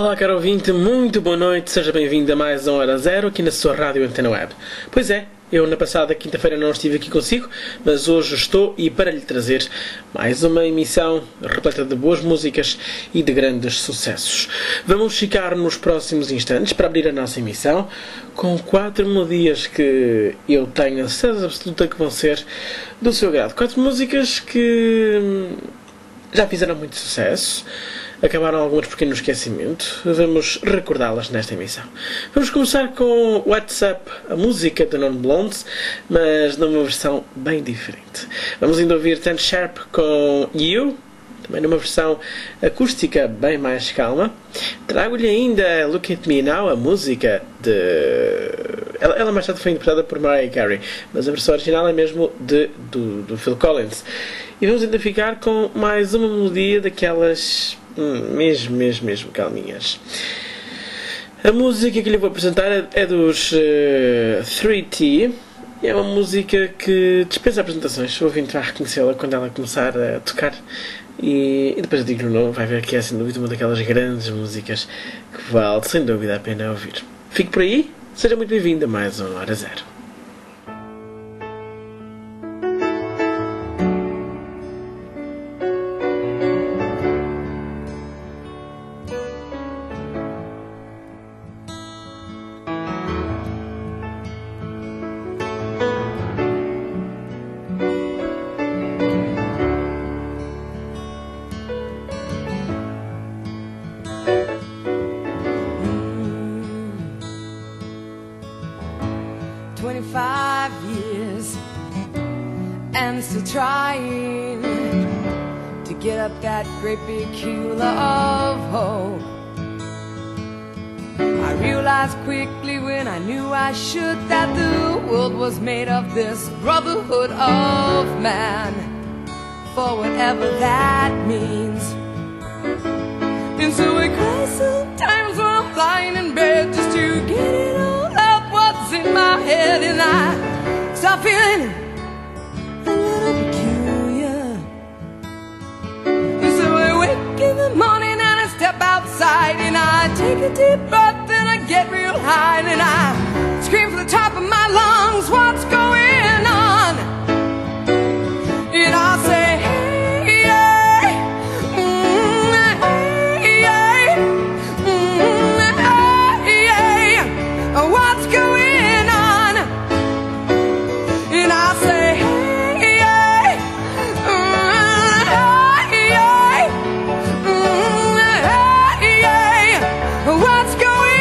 Olá, caro ouvinte, muito boa noite, seja bem-vindo a mais uma Hora Zero aqui na sua Rádio Antena Web. Pois é, eu na passada quinta-feira não estive aqui consigo, mas hoje estou e para lhe trazer mais uma emissão repleta de boas músicas e de grandes sucessos. Vamos ficar nos próximos instantes para abrir a nossa emissão com 4 melodias que eu tenho a certeza absoluta que vão ser do seu grado. 4 músicas que já fizeram muito sucesso. Acabaram algumas porque no esquecimento. Vamos recordá-las nesta emissão. Vamos começar com WhatsApp, a música de Non Blondes, mas numa versão bem diferente. Vamos ainda ouvir Tan Sharp com You, também numa versão acústica bem mais calma. Trago-lhe ainda Look at Me Now, a música de... Ela mais tarde foi interpretada por Mariah Carey, mas a versão original é mesmo do Phil Collins. E vamos ainda ficar com mais uma melodia daquelas... mesmo calminhas. A música que lhe vou apresentar é dos 3T. É uma música que dispensa apresentações. O ouvinte vai reconhecê-la quando ela começar a tocar. E depois eu digo no nome, vai ver que é sem dúvida uma daquelas grandes músicas que vale sem dúvida a pena ouvir. Fique por aí, seja muito bem-vindo a mais uma Hora Zero. 25 years and still trying to get up that great big hill of hope. I realized quickly when I knew I should that the world was made of this brotherhood of man, for whatever that means. And so I cry sometimes when I'm lying in bed just to get it all out what's in my head, and I start feeling a little peculiar. And so I wake in the morning and I step outside and I take a deep breath and I get real high and I scream from the top of my lungs, what's going on? And I say, hey, yeah, hey, yeah, hey, yeah, what's going on? And I say, hey, yeah, hey, yeah, what's going on?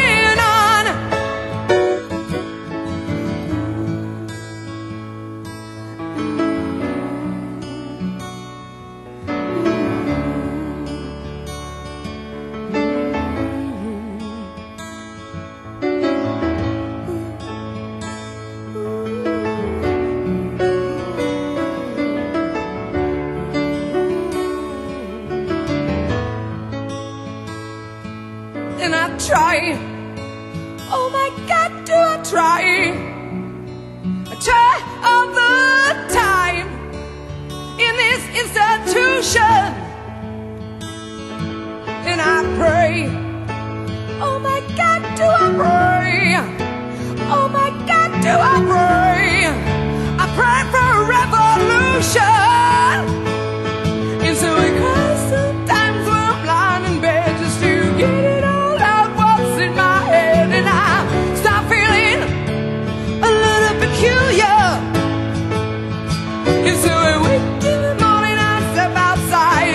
And I try, oh my God, do I try all the time in this institution. And I pray, oh my God, do I pray, oh my God, do I pray, I pray for a revolution. And so I cry sometimes when I'm lying in bed just to get it all out what's in my head, and I start feeling a little peculiar. And so I wake in the morning, I step outside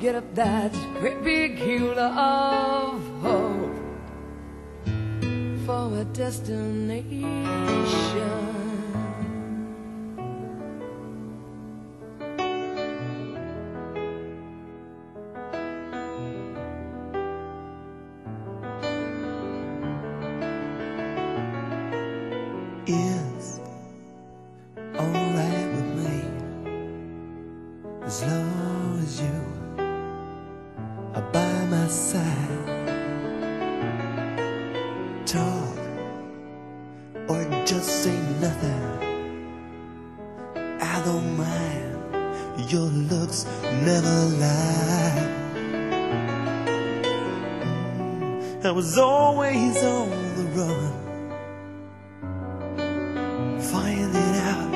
get up that great big hill of hope for a destination. Is alright with me as long as you are by my side. Talk or just say nothing, I don't mind. Your looks never lie. I was always on the run, finding out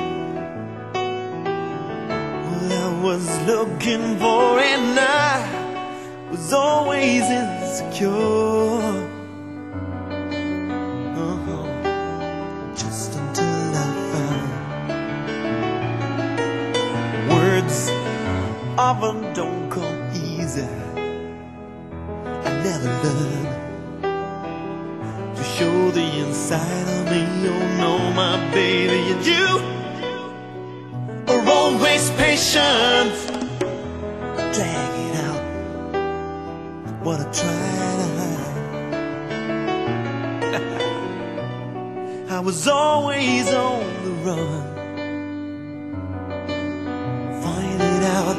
what I was looking for, and I was always insecure. Just until I found words often don't come easy. I never learned to show the inside of me. Oh no, my baby, and you are always patient, dragging out what I try to hide. I was always on the run, finding out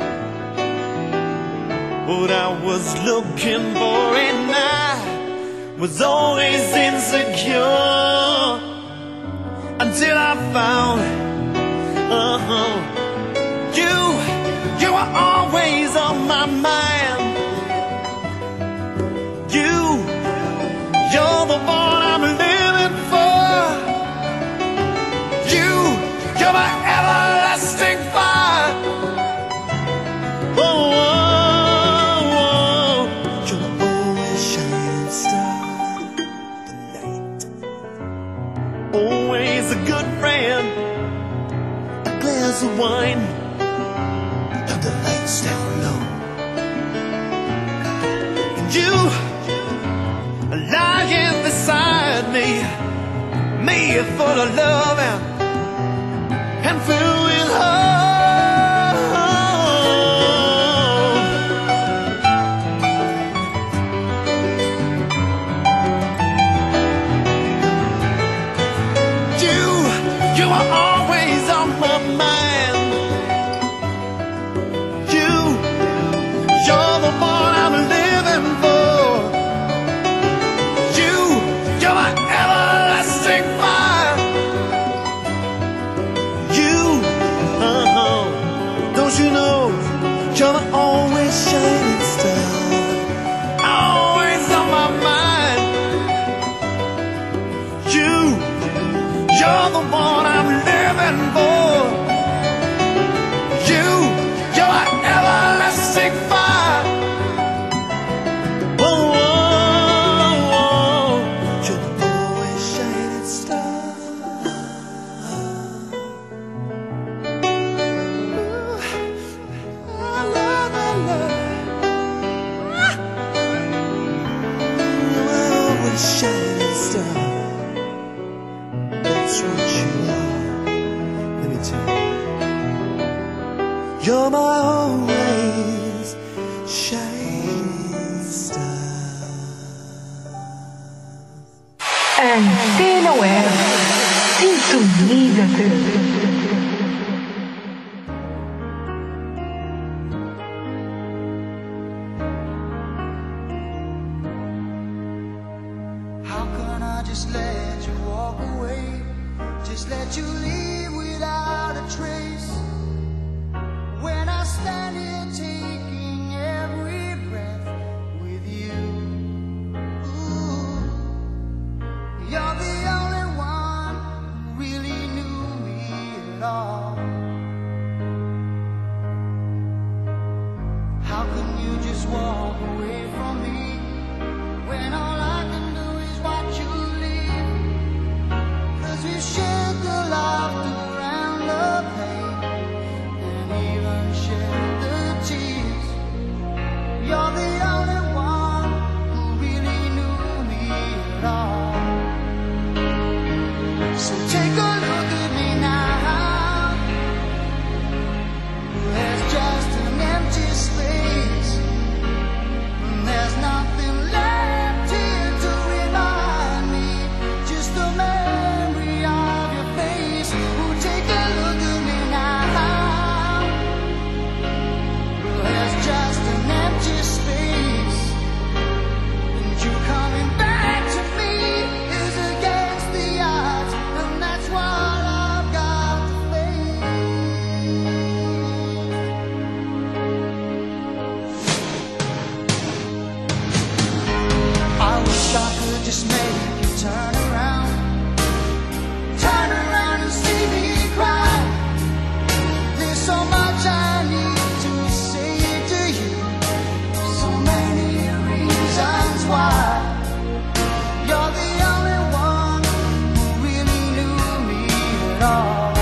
what I was looking for, and I was always insecure until I found you were always on my mind. You're the one I'm living for. You're my everlasting fire. Oh, oh, oh. You're my always shining star. Always a good friend, a glass of wine, and the lights down low. And you are lying beside me full of love and filled with hope. You are always on my mind. You're the one I'm living for. You're my everlasting fire. Don't you know, you're the always shining star, always on my mind. You're the one I'm living for. You're my everlasting fire. Whoa, whoa, whoa. You're the always shining star. I love. You're my always shining star. That's what you are. Let me tell you. You're my always shining star. Antena Web. Sintoniza-te. How can I just let you walk away? Just let you leave without a trace. When I stand here taking every breath with you. Ooh, you're the only one who really knew me at all. How can you just walk away from me when all I can do is watch you leave? 'Cause we shared the laughter and the pain, and even shared the tears. just make you turn around and see me cry. There's so much I need to say to you, so many reasons why. You're the only one who really knew me at all.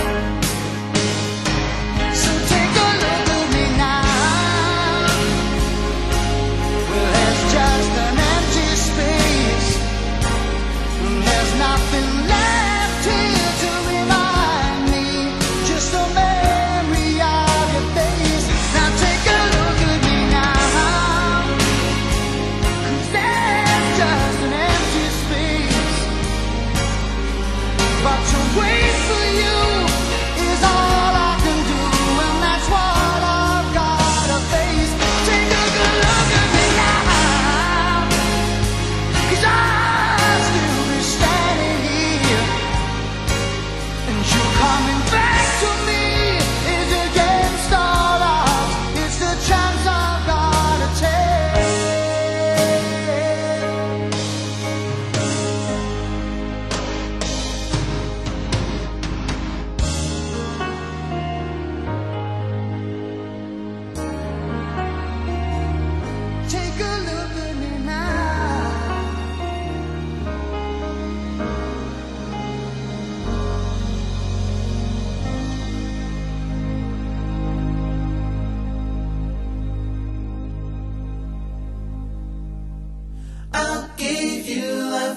So take a look at me now. Well, there's just an empty space. There's nothing left here to remind me, just a memory of your face. Now take a look at me now, 'cause there's just an empty space. But to wait for you is all I can do, and that's what I've gotta face. Take a good look at me now, 'cause I'll still be standing here, and you coming back to me is against all odds. It's the chance I've gotta take. Take a look at me now. I'll give you love,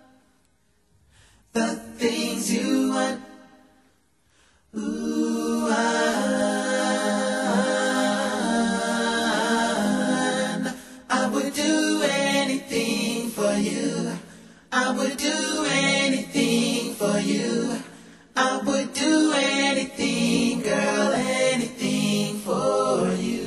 the things you want. Ooh, I would do anything for you. I would do anything for you. I would do anything, girl, anything for you.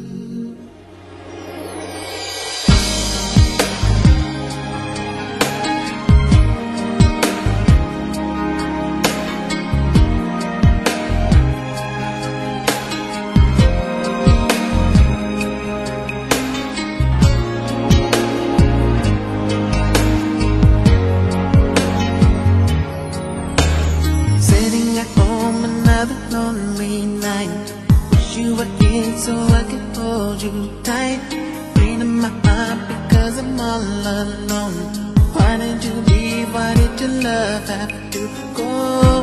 Sitting at home another lonely night. Wish you were here so I could hold you tight. Freeing my heart because I'm all alone. Why did you leave? Why did your love have to go?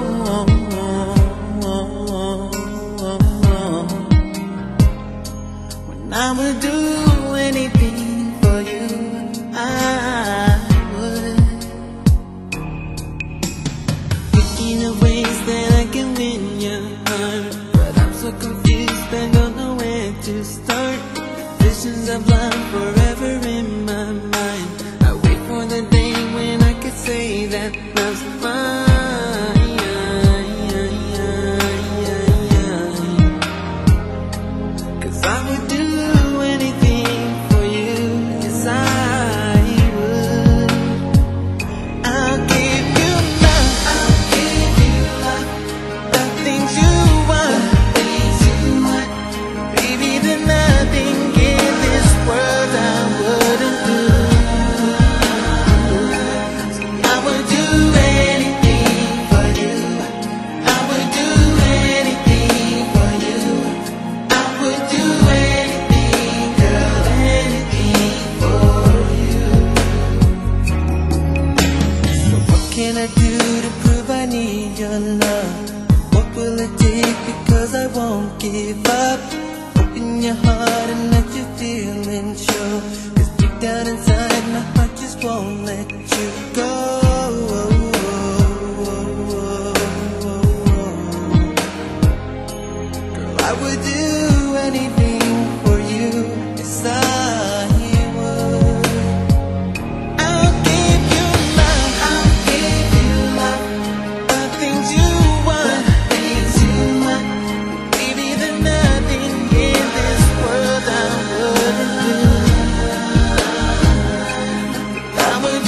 When I would do anything for you, I would. Thinking of ways that I can win your heart, but I'm so confused, I don't know where to start. Visions of love forever in my mind. I wait for the day when I could say that love's mine. 'Cause I would do anything for you, yes I would. I'll give you love, I'll give you love, the things you want, baby, there's nothing in this world I wouldn't do. I would do anything for you. I would do anything for you. I would do anything, girl, anything for you. So what can I do to prove I need your love? What will it take? Because I won't give up. Open your heart and let your feelings show. 'Cause deep down inside my heart just won't let you go. Girl, I would do anything for you, yes I would. I'll give you love, I'll give you love, the things you want, baby, there's nothing in this world I wouldn't do. I would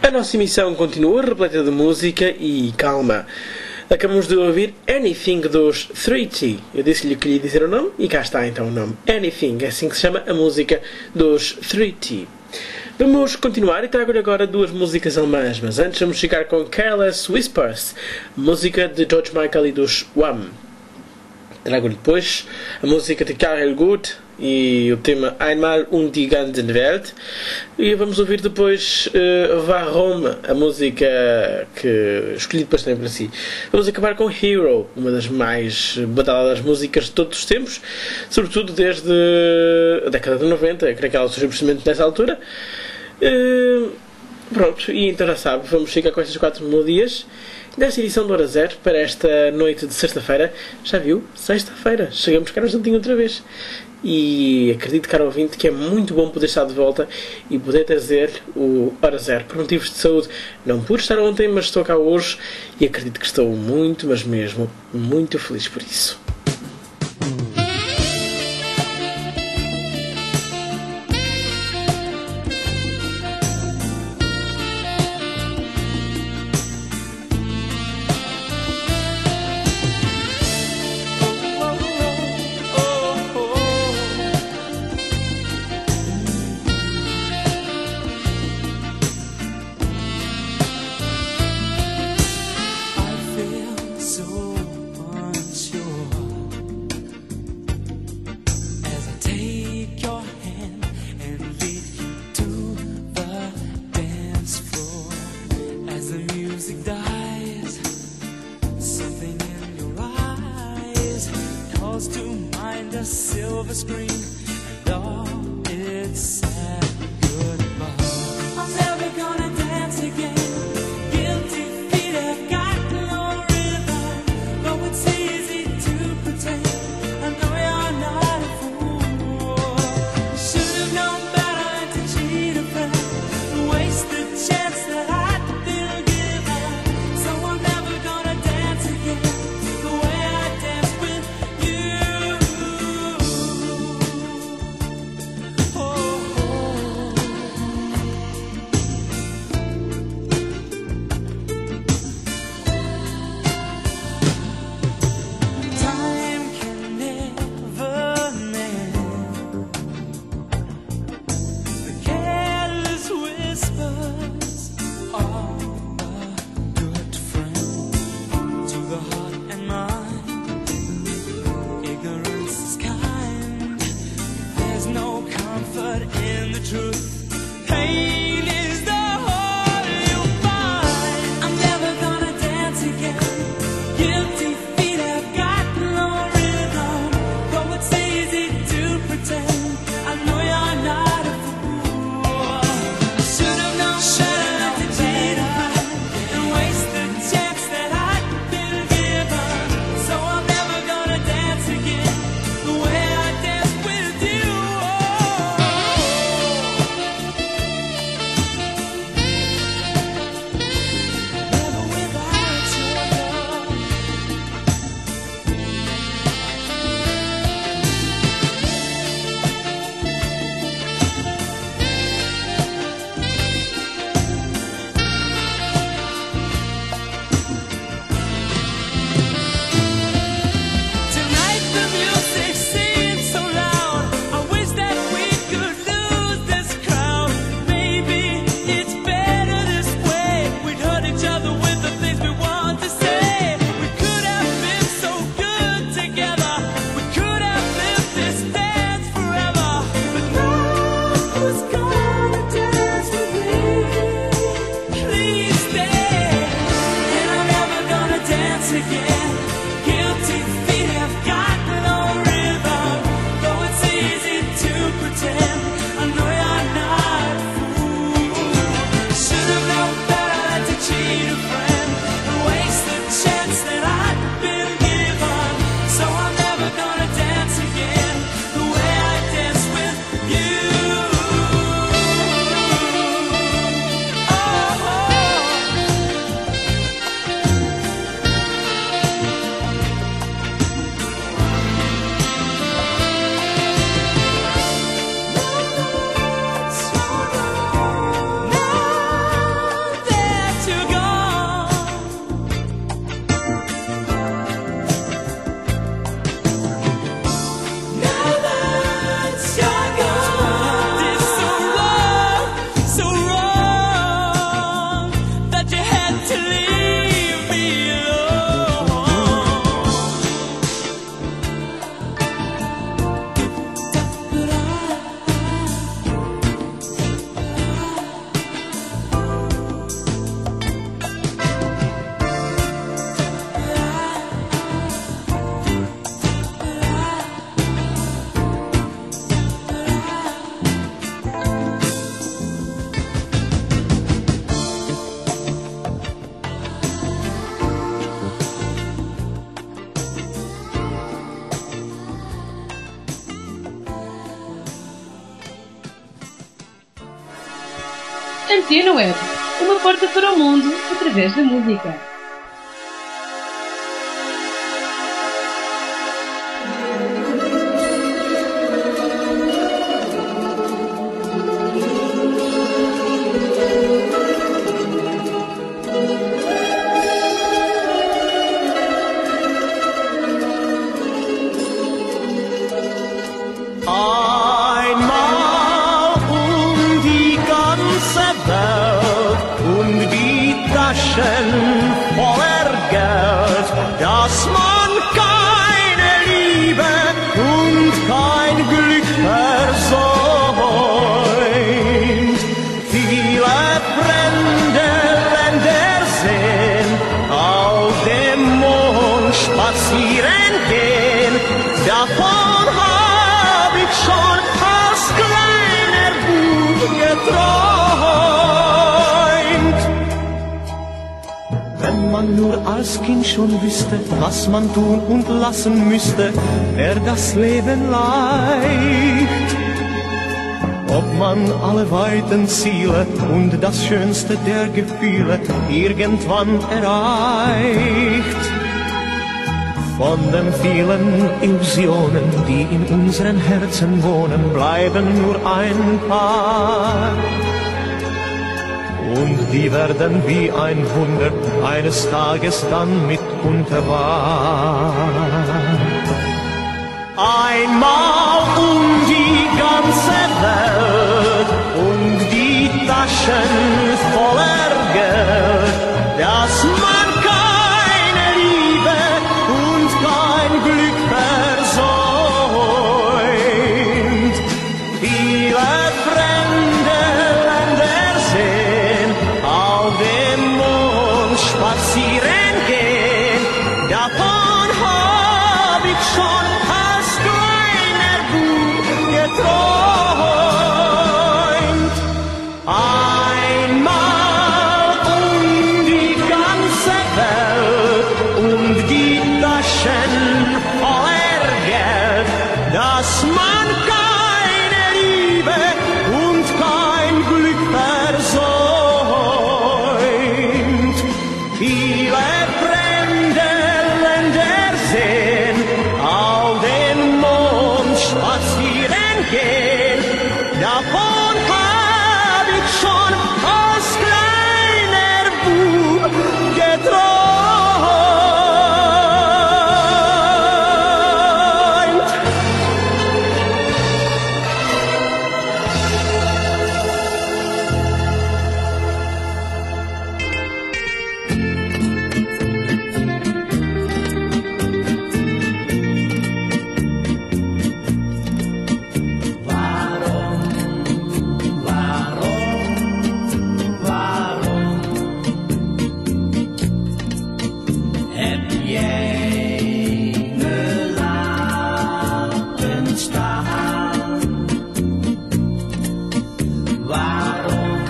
A nossa emissão continua repleta de música e calma. Acabamos de ouvir Anything dos 3T. Eu disse-lhe que lhe dizer o nome e cá está então o nome. Anything, é assim que se chama a música dos 3T. Vamos continuar e trago-lhe agora duas músicas alemãs, mas antes vamos ficar com Careless Whispers, música de George Michael e dos Wham. Trago-lhe depois a música de Karel Gott e o tema Einmal um die ganze Welt. E vamos ouvir depois Warum, a música que escolhi depois também para si. Vamos acabar com Hero, uma das mais badaladas músicas de todos os tempos, sobretudo desde a década de 90, creio que ela surgiu precisamente nessa altura. Pronto, e então já sabe, vamos ficar com estas 4 melodias desta edição do Hora Zero para esta noite de sexta-feira. Já viu? Sexta-feira. Chegamos cá no jantinho outra vez. E acredito, caro ouvinte, que é muito bom poder estar de volta e poder trazer o Hora Zero por motivos de saúde. Não pude estar ontem, mas estou cá hoje e acredito que estou muito, mas mesmo, muito feliz por isso. Antena Web, uma porta para o mundo através da música. Voller Geld, dass man keine Liebe und kein Glück versäumt. Viele fremde Länder sehen, auf dem Mond spazieren gehen. Davon hab ich schon als kleiner Bub geträumt. Wenn man nur als Kind schon wüsste, was man tun und lassen müsste, wär das Leben leicht. Ob man alle weiten Ziele und das Schönste der Gefühle irgendwann erreicht. Von den vielen Illusionen, die in unseren Herzen wohnen, bleiben nur ein paar. Und die werden wie ein Wunder eines Tages dann mitunter wahr. Einmal um die ganze Welt und die Taschen voller Geld, dass man keine Liebe und kein Glück versäumt. Viele fremde Länder sehen, auf dem Mond spazieren gehen, davon hab ich schon als kleiner Bub geträumt. Einmal um die ganze Welt und die Taschen voller Geld, dass man keine Liebe und kein Glück versäumt. Viele fremde Länder sehen, auf den Mond spazieren gehen, davon hab ich schon als kleiner Bub geträumt. Heb jij me laten staan? Waarom,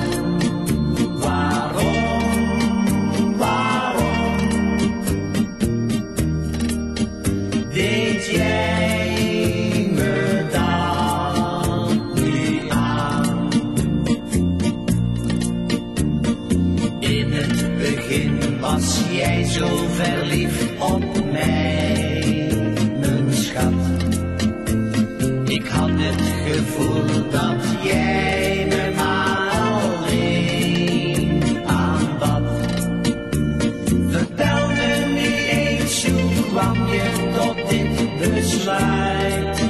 deed jij me dat niet aan? In het begin was jij zo verliefd op mij, mijn schat. Ik had het gevoel dat jij me maar alleen aanbad. Vertel me niet eens, hoe kwam je tot dit besluit?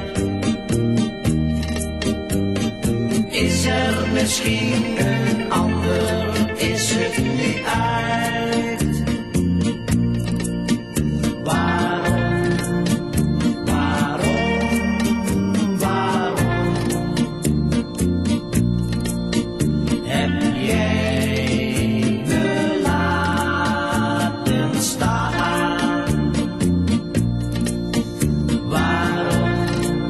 Is er misschien een ander, is het niet uit? Heb jij me laten staan? Waarom?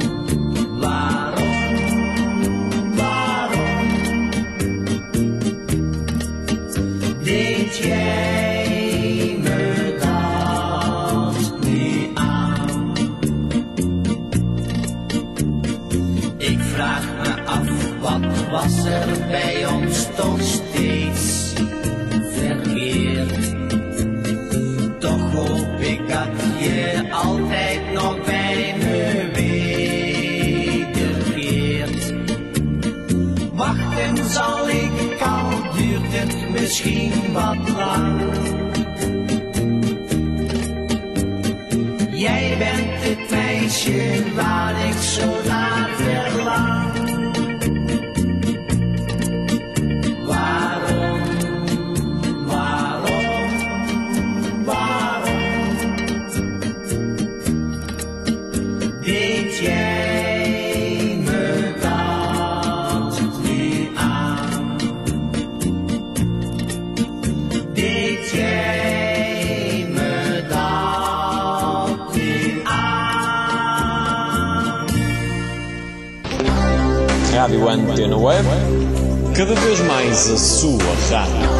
Deed jij me dat niet aan? Ik vraag me af, wat was er bij ons toch stil? misschien wat lang. Jij bent het meisje waar ik zo naar verlang. Waarom, waarom, waarom deed jij me dat nu aan? Deed jij me dat nu aan? Rádio Antena Web, cada vez mais a sua rádio.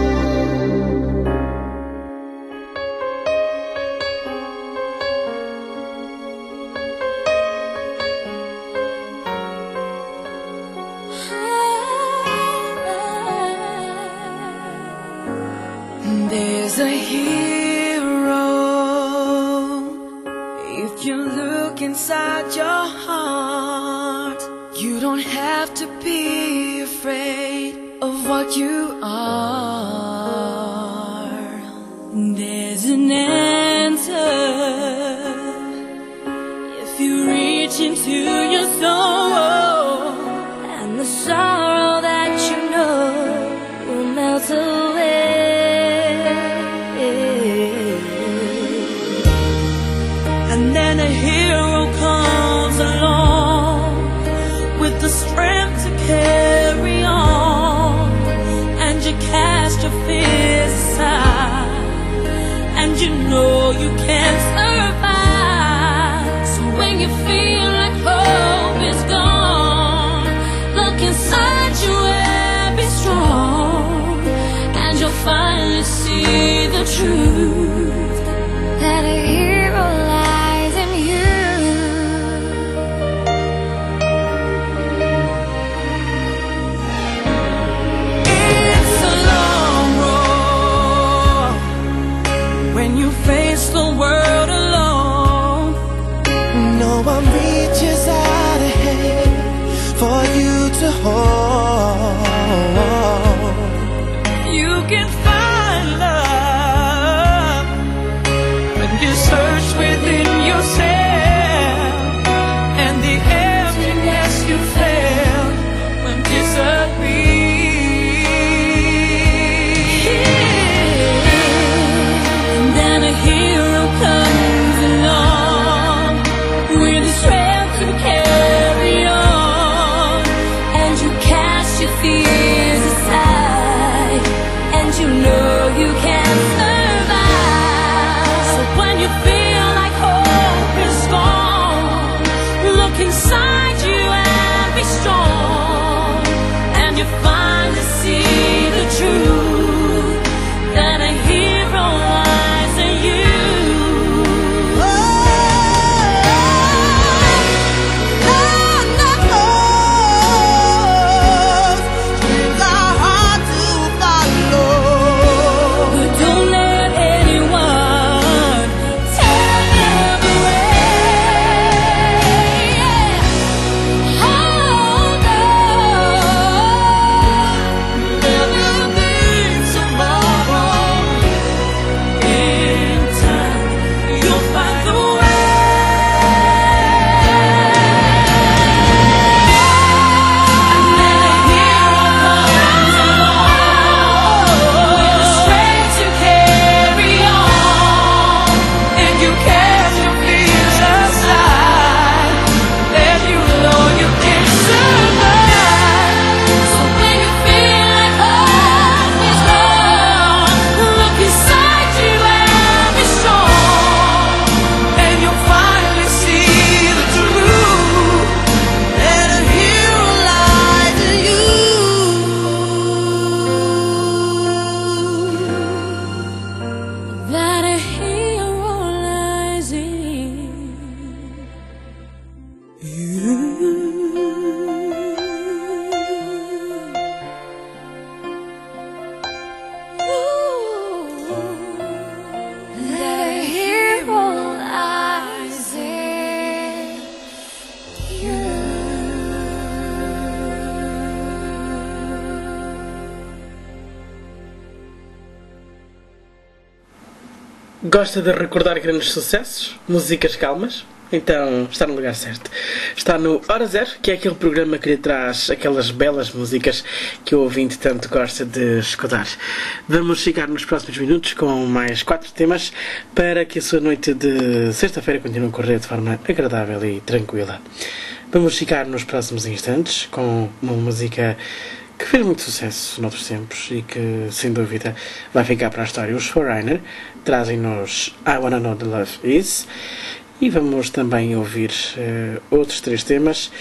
There's a hero if you look inside your heart. You don't have to be afraid of what you are. There's an answer if you reach into your soul, and the sorrow that you know will melt away. And then a hero comes along with the strength to carry on, and you cast your fears aside, and you know you can't survive. So when you feel like hope is gone, look inside you and be strong, and you'll finally see the truth, that a hero lies in you. It's a long road when you face the world alone. No one reaches out a hand for you to hold. You can find love when you search within yourself, and the emptiness you felt will disappear. And then a hero comes along with the strength to carry on, and you can Gosta de recordar grandes sucessos? Músicas calmas? Então está no lugar certo. Está no Hora Zero, que é aquele programa que lhe traz aquelas belas músicas que o ouvinte tanto gosta de escutar. Vamos chegar nos próximos minutos com mais 4 temas para que a sua noite de sexta-feira continue a correr de forma agradável e tranquila. Vamos ficar nos próximos instantes com uma música que fez muito sucesso noutros tempos e que, sem dúvida, vai ficar para a história. Os Foreigner trazem-nos I Wanna Know The Love Is. E vamos também ouvir outros 3 temas.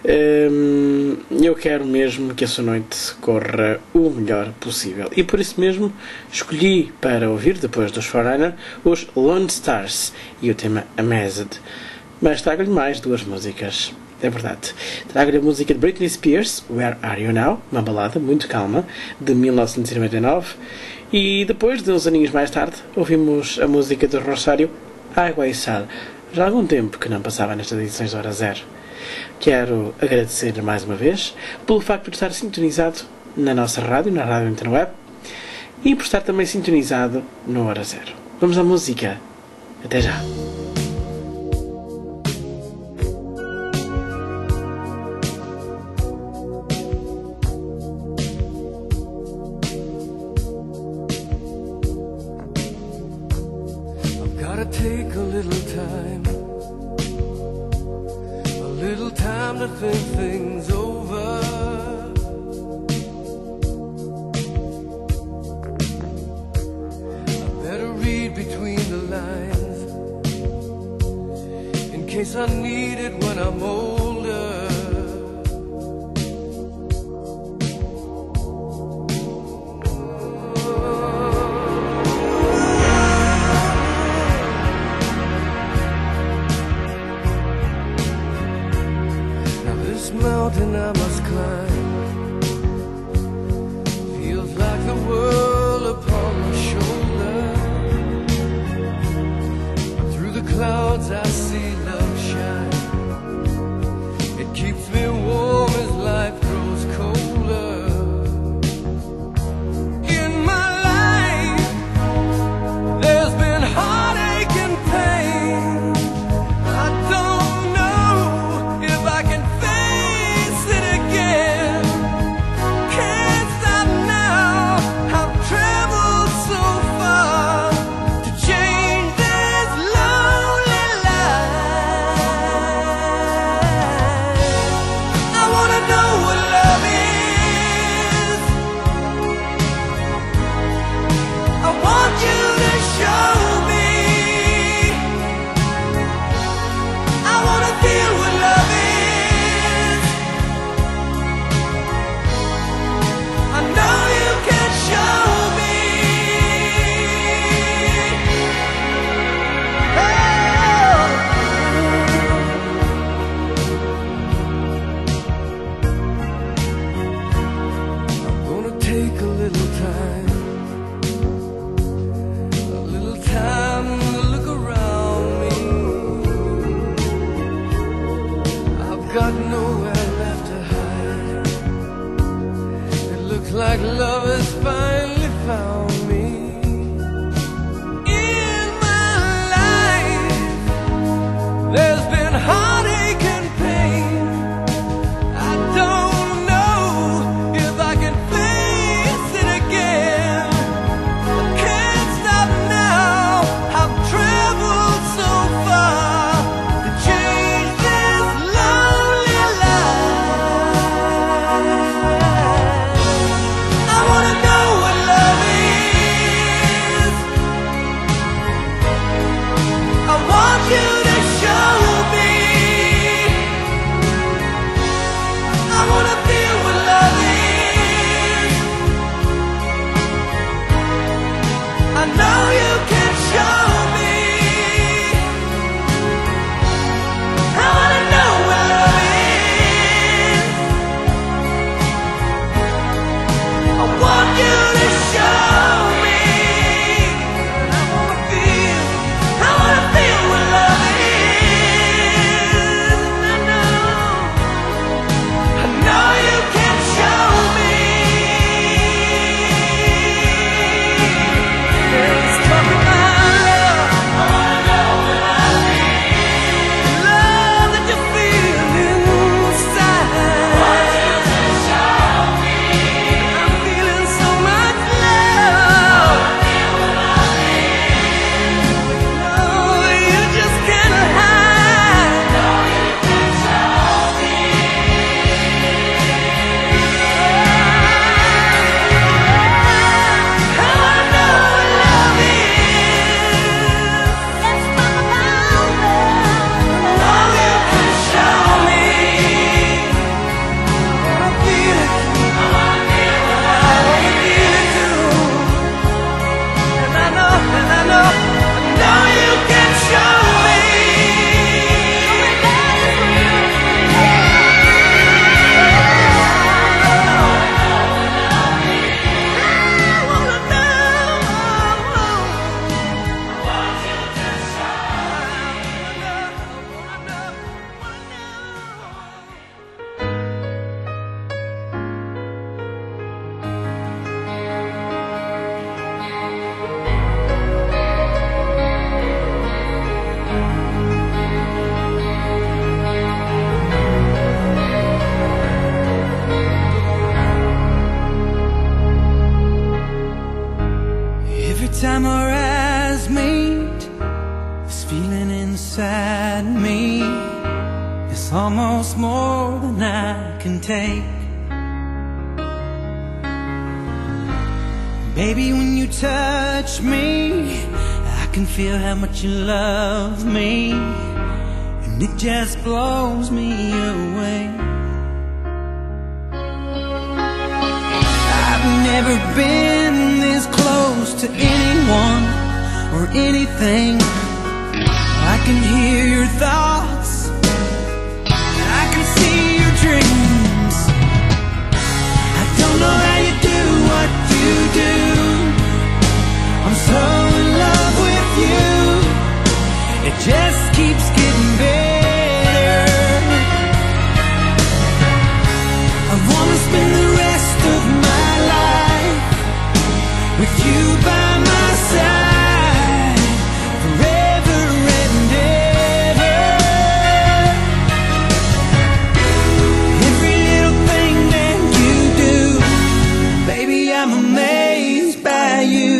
Eu quero mesmo que a sua noite corra o melhor possível. E por isso mesmo escolhi para ouvir, depois dos Foreigner, os Lone Stars e o tema Amazed. Mas trago-lhe mais 2 músicas. É verdade. Trago-lhe a música de Britney Spears, Where Are You Now? Uma balada muito calma, de 1999. E depois, de uns aninhos mais tarde, ouvimos a música de Rosário, Água e Sal. Já há algum tempo que não passava nestas edições da Hora Zero. Quero agradecer mais uma vez pelo facto de estar sintonizado na nossa rádio, na Rádio Antena Web, e por estar também sintonizado no Hora Zero. Vamos à música. Até já. Take a little time to think things over. I better read between the lines in case I need it when I'm older. Mountain I must climb feels like the world upon my shoulder. Through the clouds I see love shine. It keeps me warm as life grows colder. In my life there's been heartache and pain. I don't know if I can like love has finally found me. In my life there's been heartache and pain. I don't know if I can face it again. I can't stop now. I've traveled so far to change this lonely life. I wanna know what love is. I want you to show me. I wanna feel what love is. I know you can show me. I wanna know what love is. I want you to show me. I wanna feel what love is. I know you can show me. It's Every time our eyes meet, this feeling inside me is almost more than I can take. Baby, when you touch me, I can feel how much you love me, and it just blows me away. I've never been this close to anyone or anything. I can hear your thoughts, I can see your dreams. I don't know how you do what you do. I'm so in love with you. It just keeps getting better. I wanna spend the rest of my life with you by my side, forever and ever. Every little thing that you do, baby, I'm amazed by you.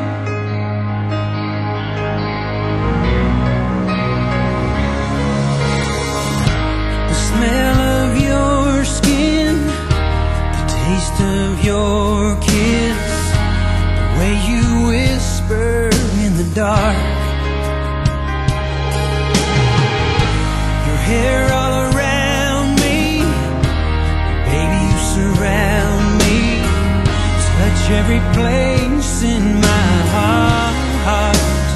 The smell of your skin, the taste of your kiss, the way you whisper in the dark, your hair all around me, baby, you surround me, touch every place in my heart.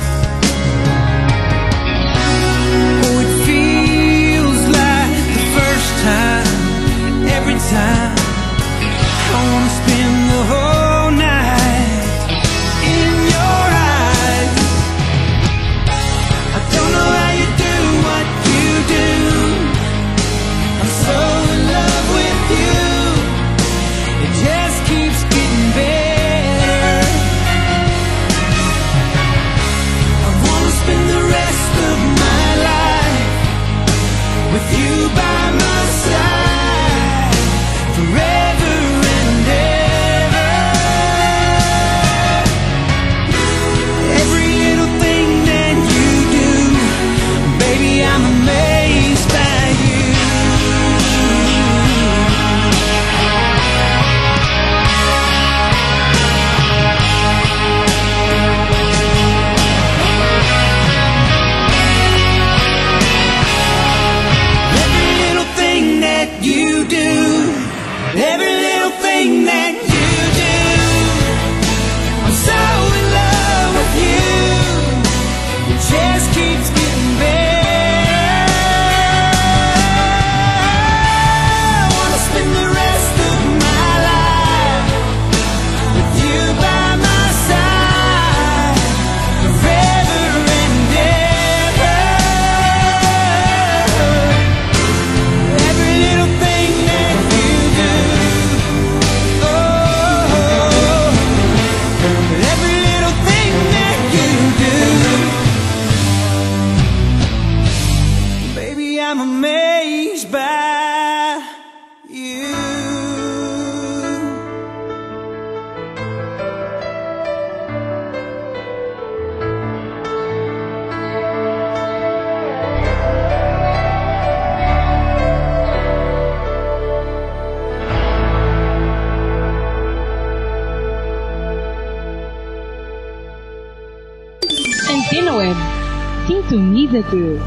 Oh, it feels like the first time, every time. I wanna spend the whole night in your eyes. I don't know how you do what you do. I'm so in love with you. It just keeps getting better. I wanna spend the rest of my life with you by my side, forever and ever. Every little thing that you do, baby, I'm amazed by you. Every little thing that you do, every little thing that you do, I'm so in love with you. It just keeps getting better. I wanna spend the rest of my life with you by my side, forever and ever. Every little thing that you do, oh, every little thing that you do, baby, I'm amazed by you. Antena Web. Sintoniza tudo.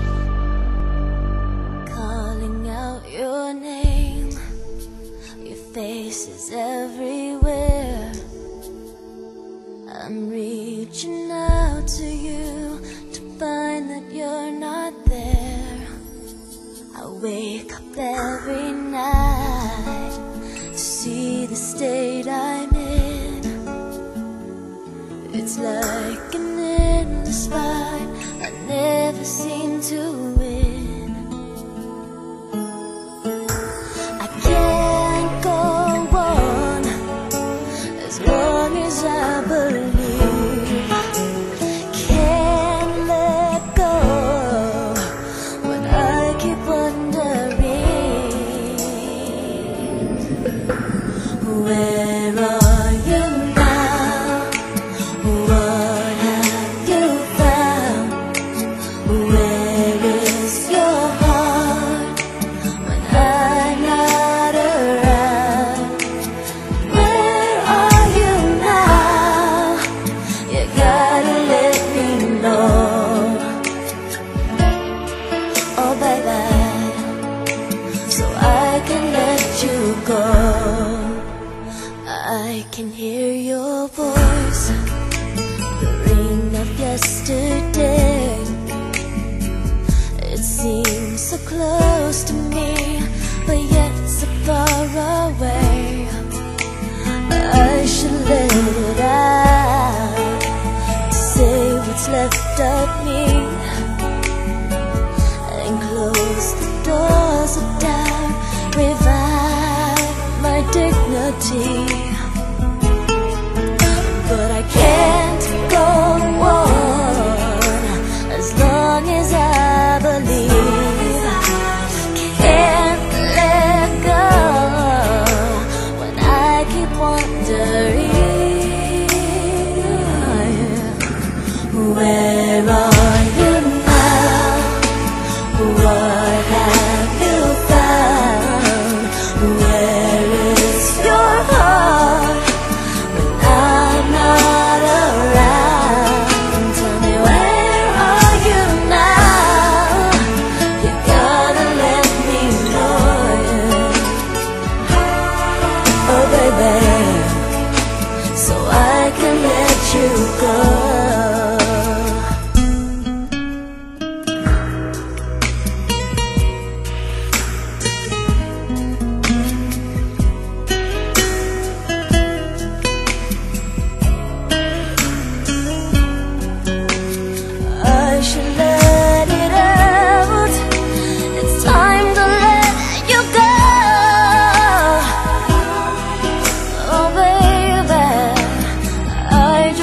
Calling out your name, your face is everywhere. I'm reaching out to you to find that you're not there. I wake up every night to see the state I'm in. It's like an endless fight, I never seem to win. I can't go on as long as I believe. Can't let go when I keep wondering, where are you now? What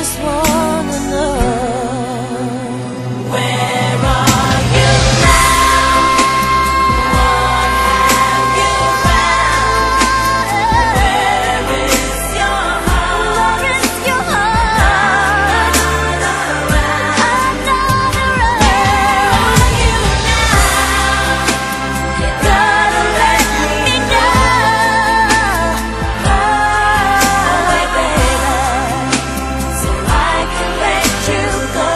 just wanna know, where are you now? What have you found? Where is your heart? Where is your heart? I'm not around you now. You gotta let me know. Oh, baby, so I can let you go.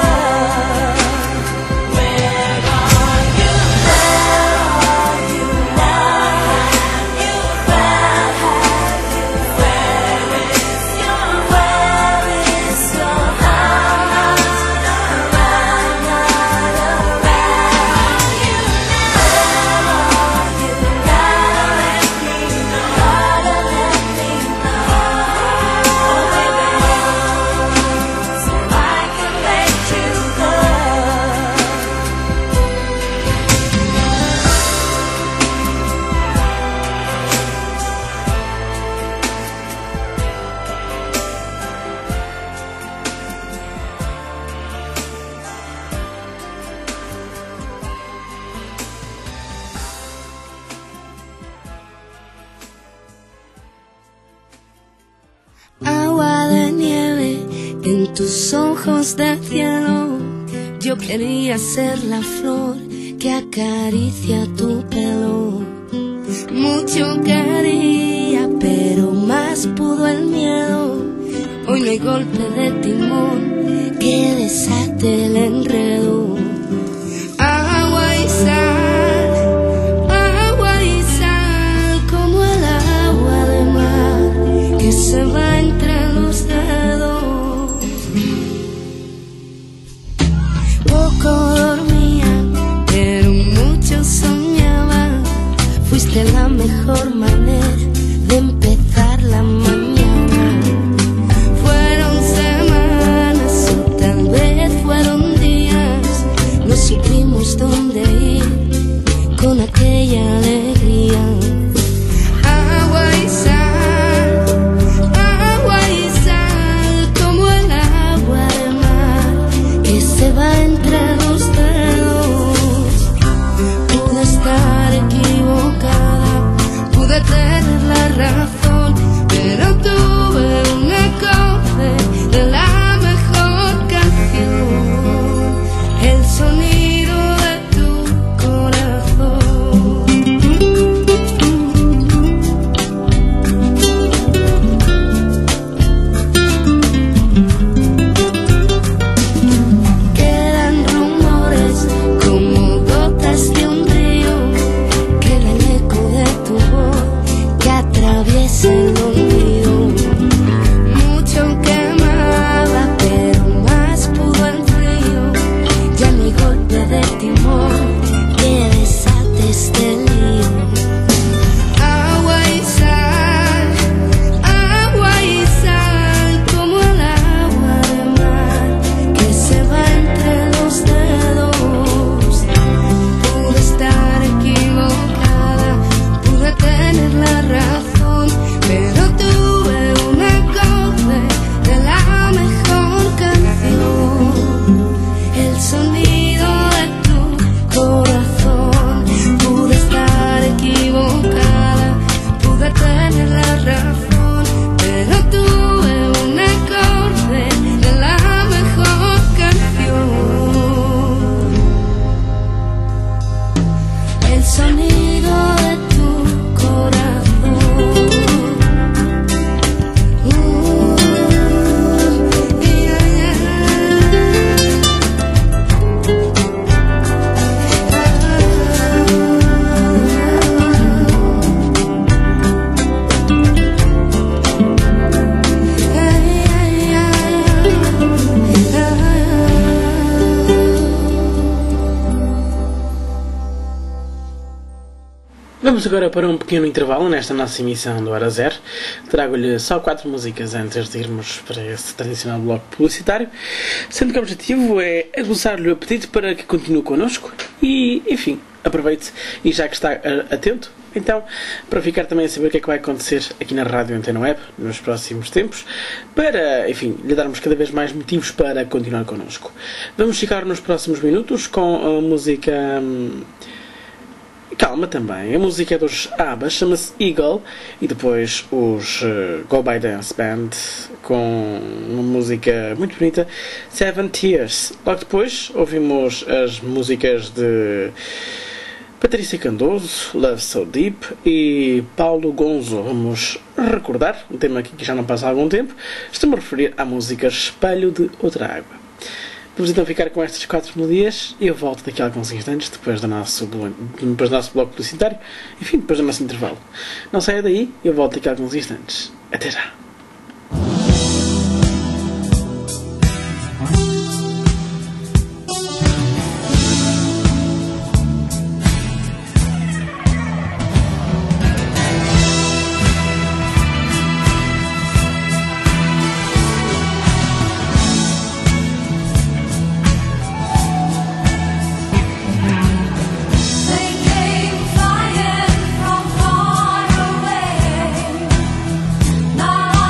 Where are you now? You now have you found? Where is your heart? I'm not around you now. You gotta let me know. Gotta let me know. Oh, baby, so I can let you go. Agua de nieve en tus ojos de cielo. Yo quería ser la flor que acaricia tu pelo. Mucho quería, pero más pudo el miedo. Hoy no hay golpe de timón que desate el enredo. Agua y sal, como el agua de mar que se va entre los dedos. Poco dormía, pero mucho soñaba. Fuiste la mejor manera de empezar la mañana. Fueron semanas o tal vez fueron días. No supimos dónde ir con aquella alegría. Agua y sal, como el agua de mar que se va entre los dedos. Pude estar equivocada, pude tener la razón, pero tuve un acorde de la mejor canción, el sonido de tu corazón. Quedan rumores como gotas de un río, queda el eco de tu voz que atraviesa el olvido. Mucho quemaba, pero más pudo el frío. Ya no hay golpe de timón que desate este lío. Agua y sal, como el agua de mar que se va entre los dedos. Pude estar equivocada, pude tener la razón, pero tuve un acorde de la mejor canción, el sonido de tu corazón. Pude estar equivocada, pude tener la razón, pero tuve un acorde de la mejor canción, el sonido de tu corazón. Vamos agora para um pequeno intervalo nesta nossa emissão do Hora Zero. Trago-lhe só 4 músicas antes de irmos para esse tradicional bloco publicitário, sendo que o objetivo é aguçar-lhe o apetite para que continue connosco e, enfim, aproveite e já que está atento, Então, para ficar também a saber o que é que vai acontecer aqui na Rádio Antena Web nos próximos tempos, para, enfim, lhe darmos cada vez mais motivos para continuar connosco. Vamos ficar nos próximos minutos com a música... Calma também, a música é dos ABBA, chama-se Eagle, e depois os Go By Dance Band com uma música muito bonita, Seven Tears. Logo depois ouvimos as músicas de Patrícia Candoso, Love So Deep, e Paulo Gonzo. Vamos recordar um tema que já não passa há algum tempo. Estou-me a referir à música Espelho de Outra Água. Vamos então ficar com estas 4 melodias e eu volto daqui a alguns instantes, depois do nosso bloco publicitário, enfim, depois do nosso intervalo. Não saia daí, eu volto daqui a alguns instantes. Até já! Flying from far away. Now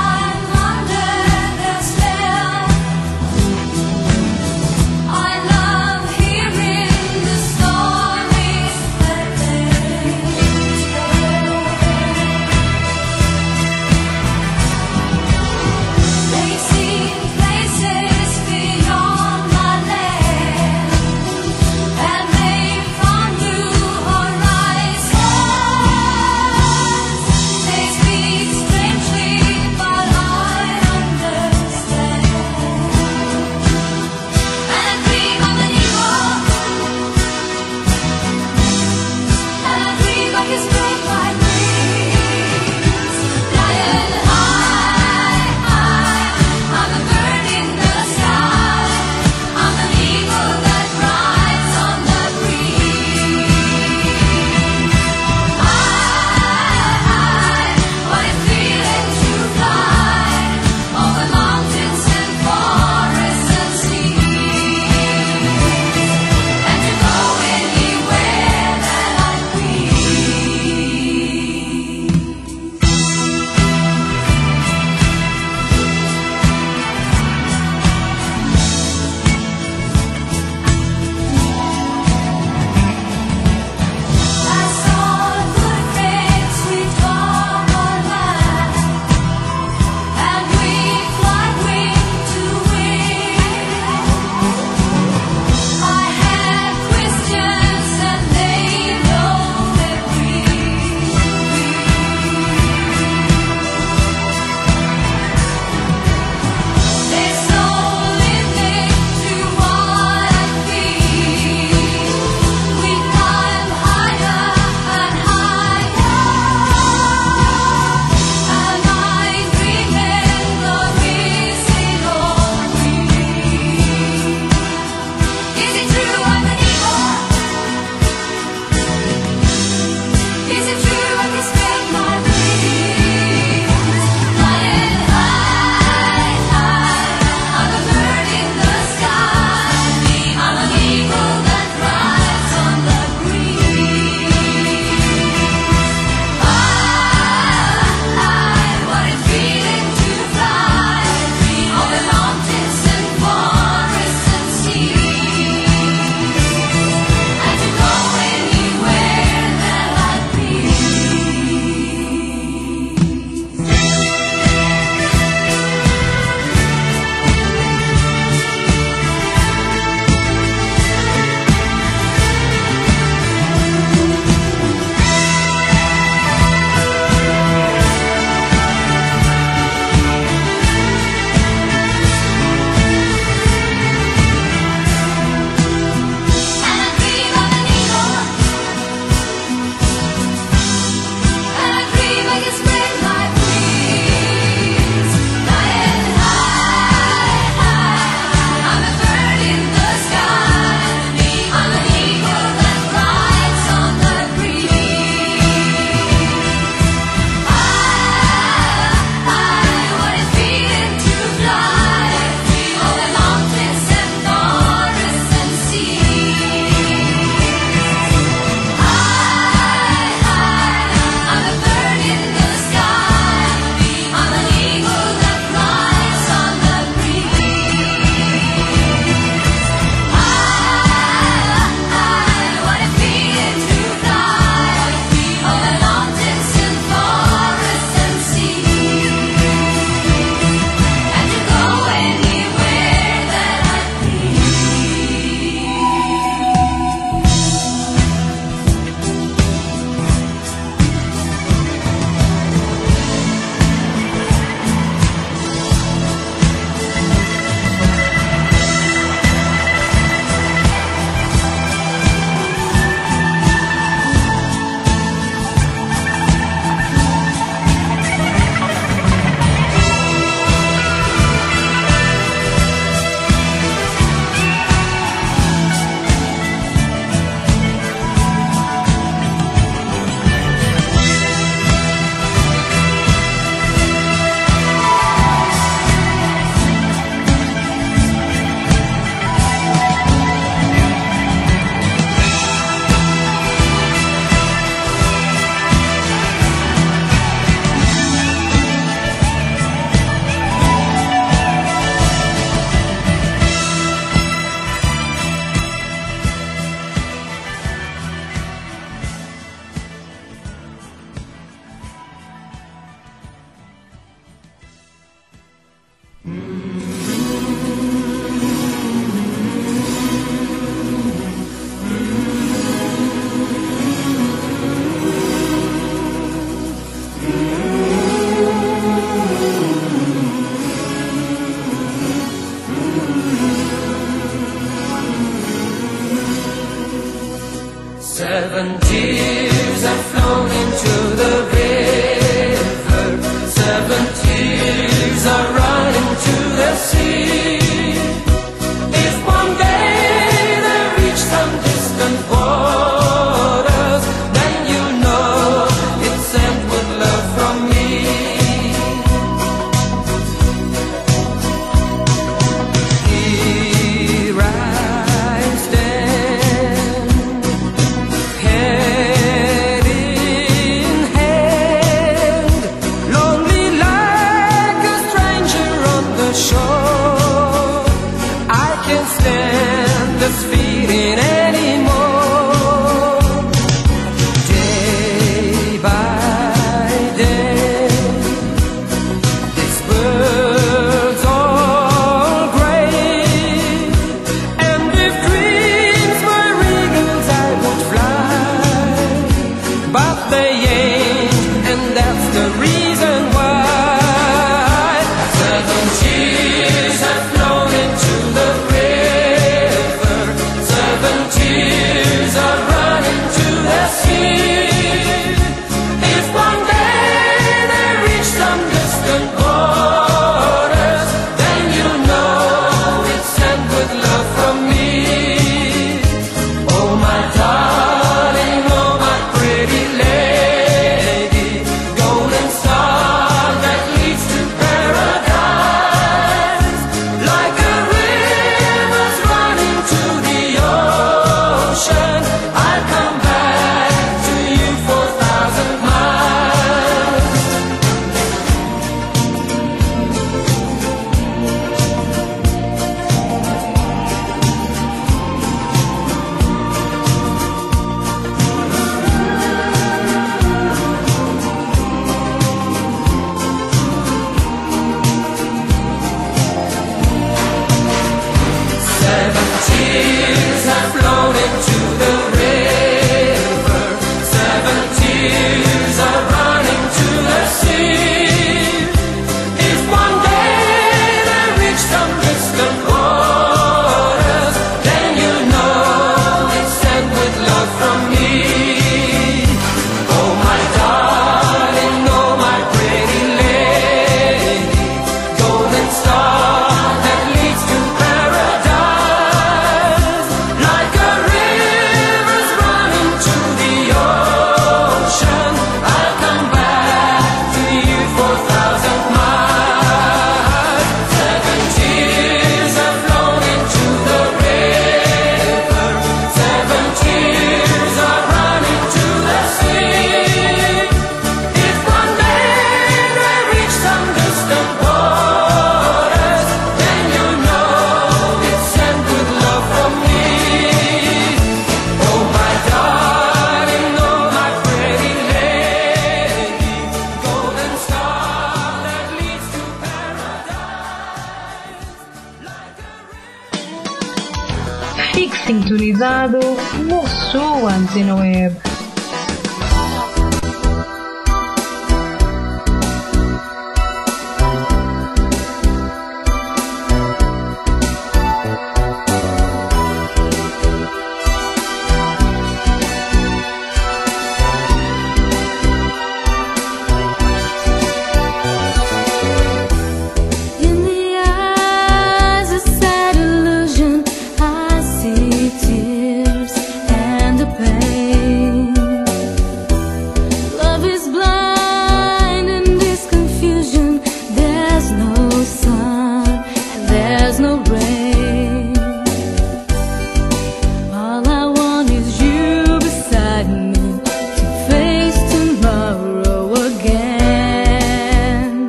7 tears have flown into the river. 7 tears are running to the sea. If one day they reach some distant waters, then you know it's sent with love from me. Here I stand, head in hand, lonely like a stranger on the shore. I can't stand this feeling anymore. Day by day, this world's all gray, and if dreams were eagles I would fly, but they ain't, and that's the reason why. 7 tears have flown into the river. 7 tears are running to the sea. If one day they reach some distant waters, then you know it's sent with love from me. Oh my darling, oh my pretty lady, golden star that leads to paradise. Like a river's running to the ocean, I'll come back to you for 1,000 miles. Seven tears have flown into the river. 7 tears are running to the sea. If one day they reach some distant waters, then you know it's sent with love from me. Oh my darling, oh my pretty lady, golden star that leads to paradise. Like a river's running to the ocean, I'll come back to you for 1,000 miles. 7 tears have flown into the river. 7 tears are running to the sea. If one day they reach some distant waters, then you know it's sent with love from me. Oh my darling, oh my pretty lady, golden star that leads to paradise. Fique sintonizado na sua antena web. In the eyes of sad illusion, I see tears and the pain. Love is blind in this confusion. There's no sun and there's no rain. All I want is you beside me to face tomorrow again.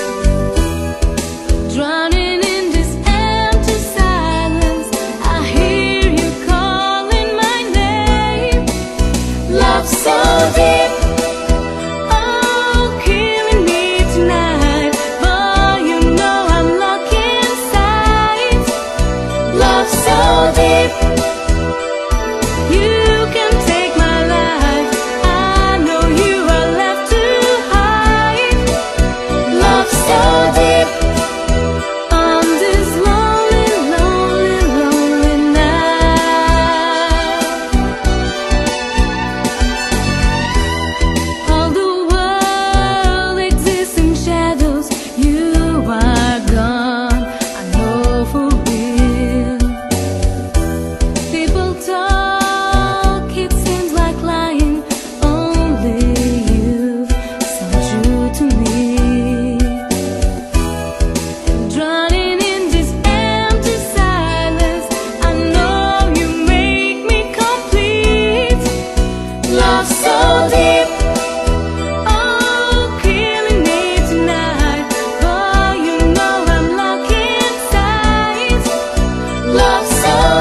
Drowning in this empty silence, I hear you calling my name. Love so deep, oh, killing me tonight. Boy, you know I'm locked inside. Love so deep, you can take my life. I know you are left to hide. Love so deep, on this lonely, lonely, lonely night.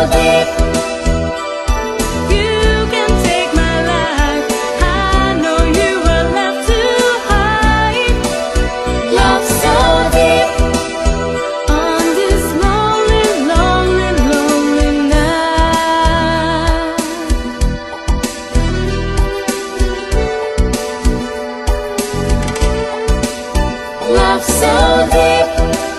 deep. You can take my life. I know you were left to hide. Love so deep on this lonely, lonely, lonely night. Love so deep.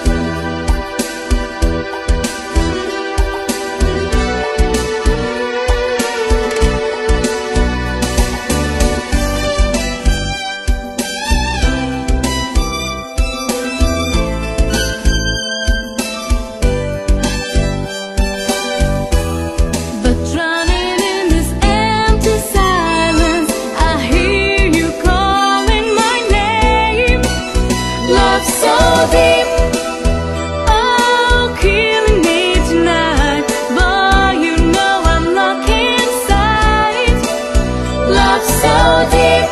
But drowning in this empty silence, I hear you calling my name. Love so deep, oh, killing me tonight. Boy, you know I'm locked inside. Love so deep.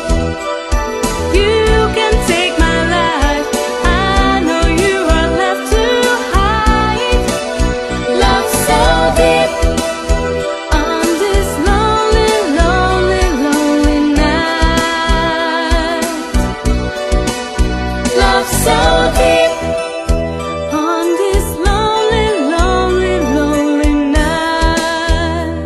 You can take my life. I know you are left to hide. Love so deep on this lonely, lonely, lonely night. Love so deep on this lonely, lonely, lonely night.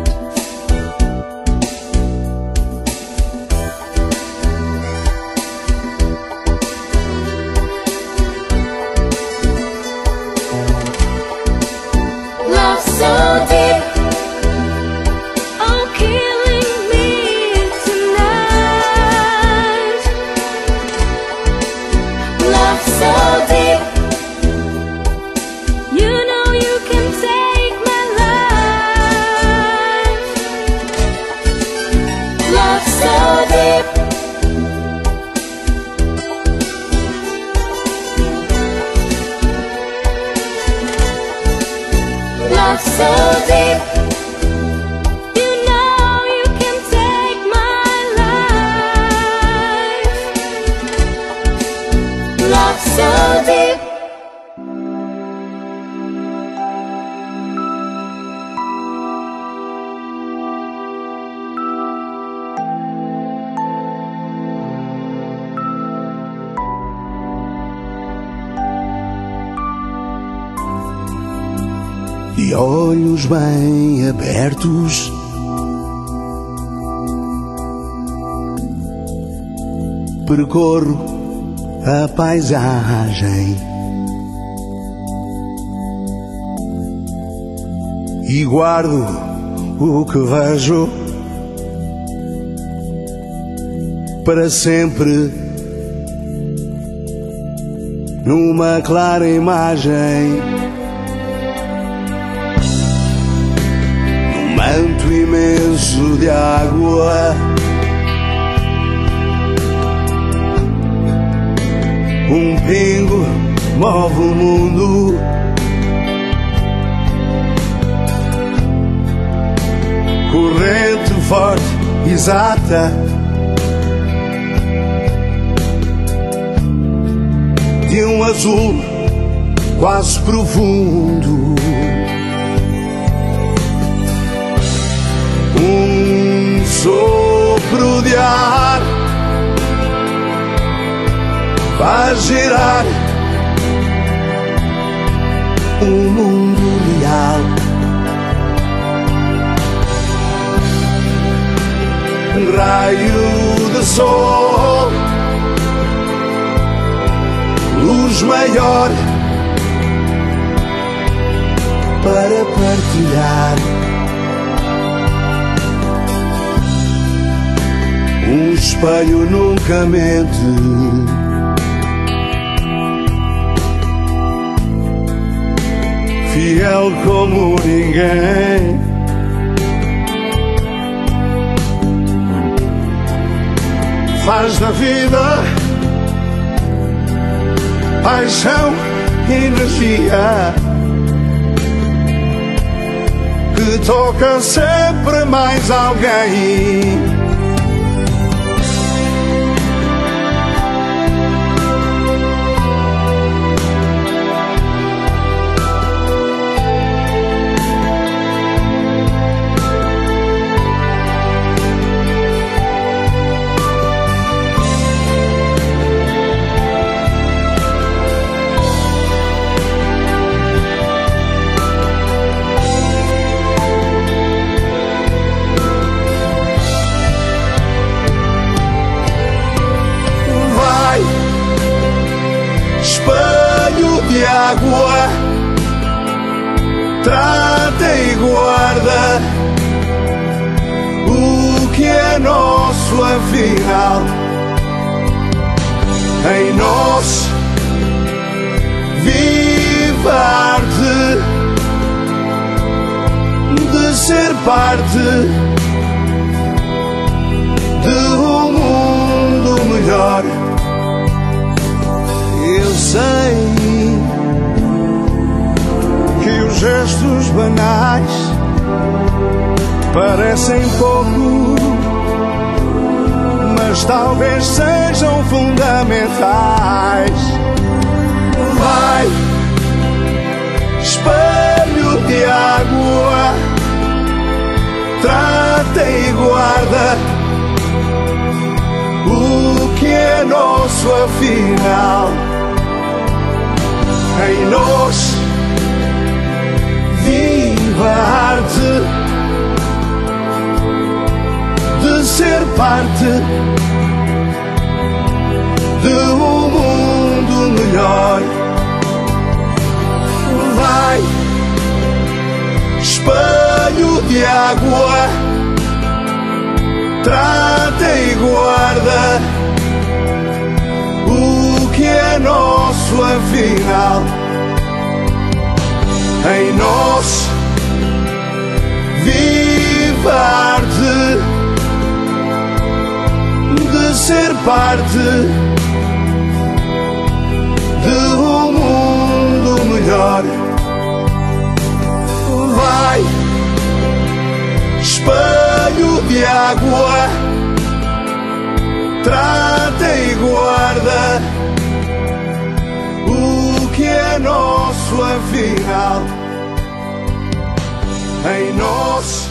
Love so deep, oh, killing me tonight. Love so deep, you know you can take my life. Love so deep. Love so deep, you know you can take my life. Love so deep. De olhos bem abertos, percorro a paisagem e guardo o que vejo para sempre numa clara imagem. Manto imenso de água, um pingo move o mundo. Corrente forte, exata, de um azul quase profundo. Um sopro de ar faz girar o mundo real. Um raio de sol, luz maior para partilhar. Um espelho nunca mente, fiel como ninguém. Faz da vida paixão, energia que toca sempre mais alguém. trata e guarda o que é nosso afinal. Em nós vive a arte de ser parte de um mundo melhor. Eu sei que os gestos banais parecem pouco, mas talvez sejam fundamentais. Vai, espelho de água, trata e guarda o que é nosso afinal. Em nós vive a arte de ser parte de um mundo melhor. Vai, espelho de água, trata e guarda o que é nosso afinal. Em nós vive a arte de ser parte de um mundo melhor. Vai, espelho de água, trata e guarda o que é nosso afinal. Em nós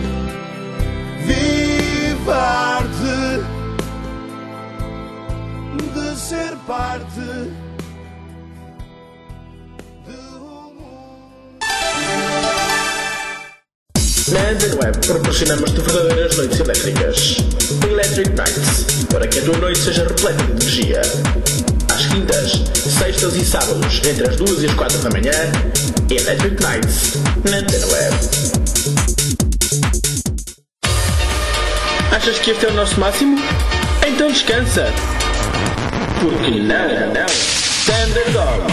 vive a arte de ser parte do mundo. Na Antena Web proporcionamos-te verdadeiras noites elétricas. Electric Nights, para que a tua noite seja repleta de energia. Às quintas, sextas e sábados, entre as 2 e as 4 da manhã, Electric Nights, na Antena Web. Achas que este é o nosso máximo? Então descansa. Porque não. Thunderdog.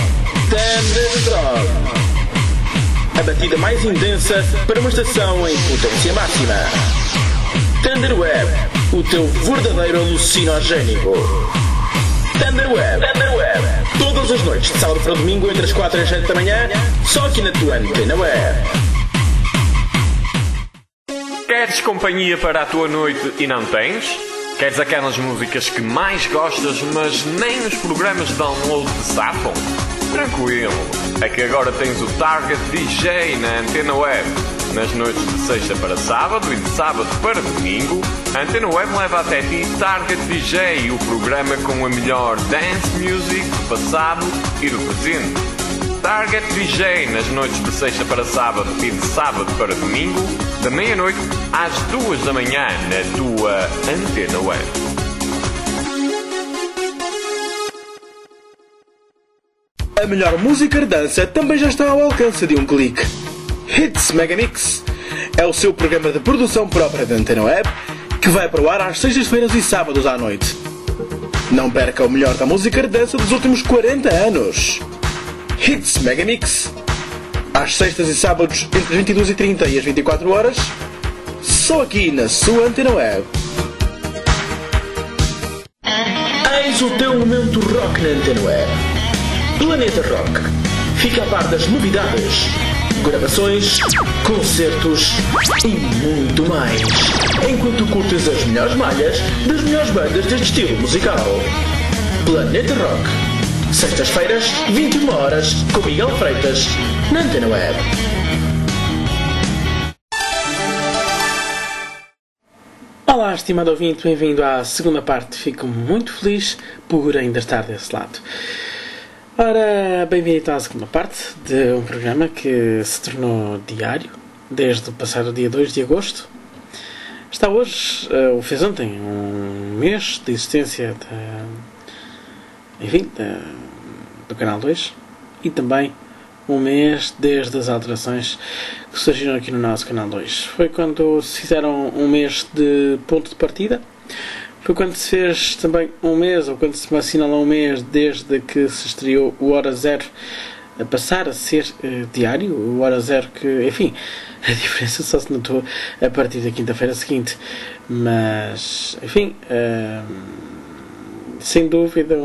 A batida mais intensa para uma estação em potência máxima. Thunderweb, o teu verdadeiro alucinogénico. Thunderweb. Todas as noites, de sábado para domingo, entre as 4 e as 7 da manhã, só aqui na tua Antena Web. Queres companhia para a tua noite e não tens? Queres aquelas músicas que mais gostas, mas nem nos programas de download te safam? Tranquilo, é que agora tens o Target DJ na Antena Web. Nas noites de sexta para sábado e de sábado para domingo, a Antena Web leva até ti Target DJ, o programa com a melhor dance music do passado e do presente. Target DJ nas noites de sexta para sábado e de sábado para domingo, da meia-noite às 2 da manhã, na tua Antena Web. A melhor música de dança também já está ao alcance de um clique. Hits Megamix é o seu programa de produção própria da Antena Web, que vai para o ar às sextas-feiras e sábados à noite. Não perca o melhor da música de dança dos últimos 40 anos. Hits Megamix, às sextas e sábados entre as 22h30 e as 24 horas, só aqui na sua Antena Web. Eis o teu momento rock na Antena Web. Planeta Rock. Fica a par das novidades, gravações, concertos e muito mais, enquanto curtes as melhores malhas das melhores bandas deste estilo musical. Planeta Rock. Sextas-feiras, 21 horas, com Miguel Freitas, na Antena Web. Olá, estimado ouvinte, bem-vindo à segunda parte. Fico muito feliz por ainda estar desse lado. Ora, bem-vindo então à segunda parte de um programa que se tornou diário desde o passado dia 2 de agosto. Está hoje, ou fez ontem, um mês de existência do Canal 2 e também um mês desde as alterações que surgiram aqui no nosso canal 2. Foi quando se fizeram um mês de ponto de partida. Foi quando se fez também um mês, ou quando se assinalou um mês desde que se estreou o Hora Zero a passar a ser diário. O Hora Zero que, enfim, a diferença só se notou a partir da quinta-feira seguinte. Mas, enfim, sem dúvida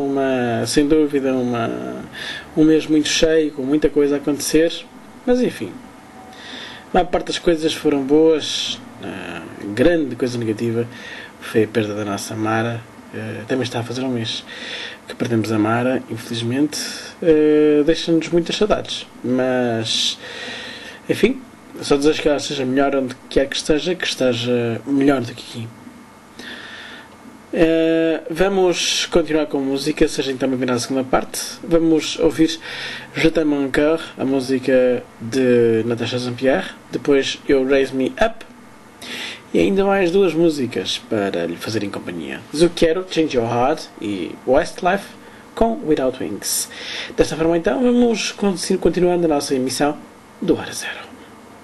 um mês muito cheio, com muita coisa a acontecer. Mas, enfim, a maior parte das coisas foram boas. A grande coisa negativa foi a perda da nossa Mara. Também está a fazer um mês que perdemos a Mara, infelizmente. Deixa-nos muitas saudades, mas enfim, só desejo que ela esteja melhor onde quer que esteja melhor do que aqui. Vamos continuar com música, seja então bem-vindo à segunda parte. Vamos ouvir Je t'aime encore, a música de Natacha Saint-Pierre, depois Eu Raise Me Up, e ainda mais duas músicas para lhe fazerem companhia: Zucchero, Change Your Heart, e Westlife com Without Wings. Desta forma então vamos continuando a nossa emissão do Hora Zero.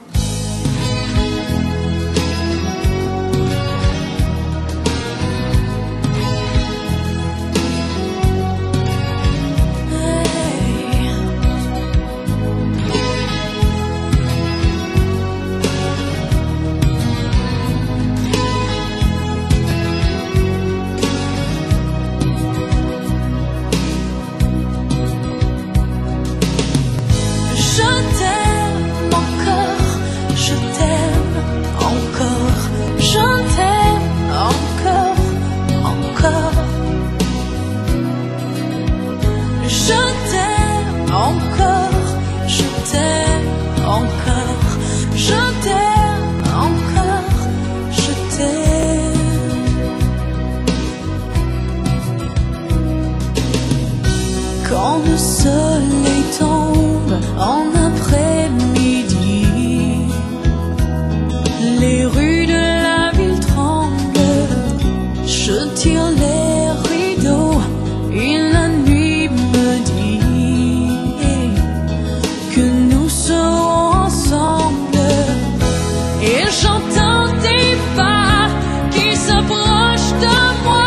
Quand le soleil tombe en après-midi, les rues de la ville tremblent, je tire les rideaux et la nuit me dit que nous serons ensemble, et j'entends des pas qui s'approchent de moi.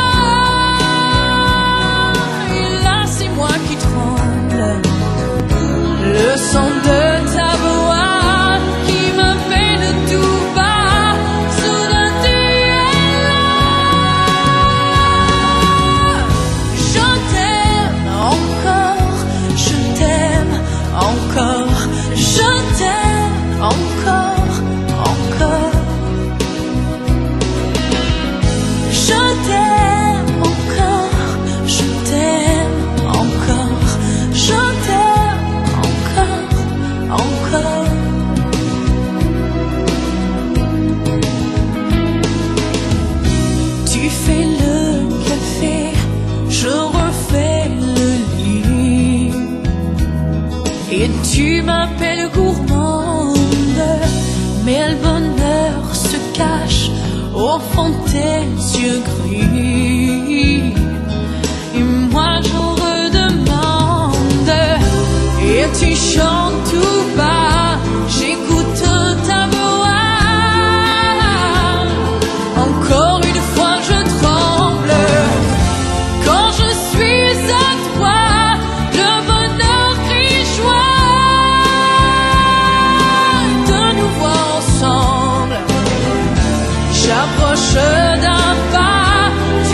Le son de ta voix qui m'appelle tout bas, soudain tu es là. Je t'aime encore, je t'aime encore, je t'aime encore, encore. Je t'aime encore, je t'aime encore, je t'aime encore. Tu fais le café, je refais le lit, et tu m'appelles gourmande, mais le bonheur se cache au fond de tes yeux gris, et moi j'en redemande, et tu chantes tout bas, j'écoute ta voix. Encore une fois je tremble quand je suis à toi, le bonheur crie joie de nous voir ensemble. J'approche d'un pas,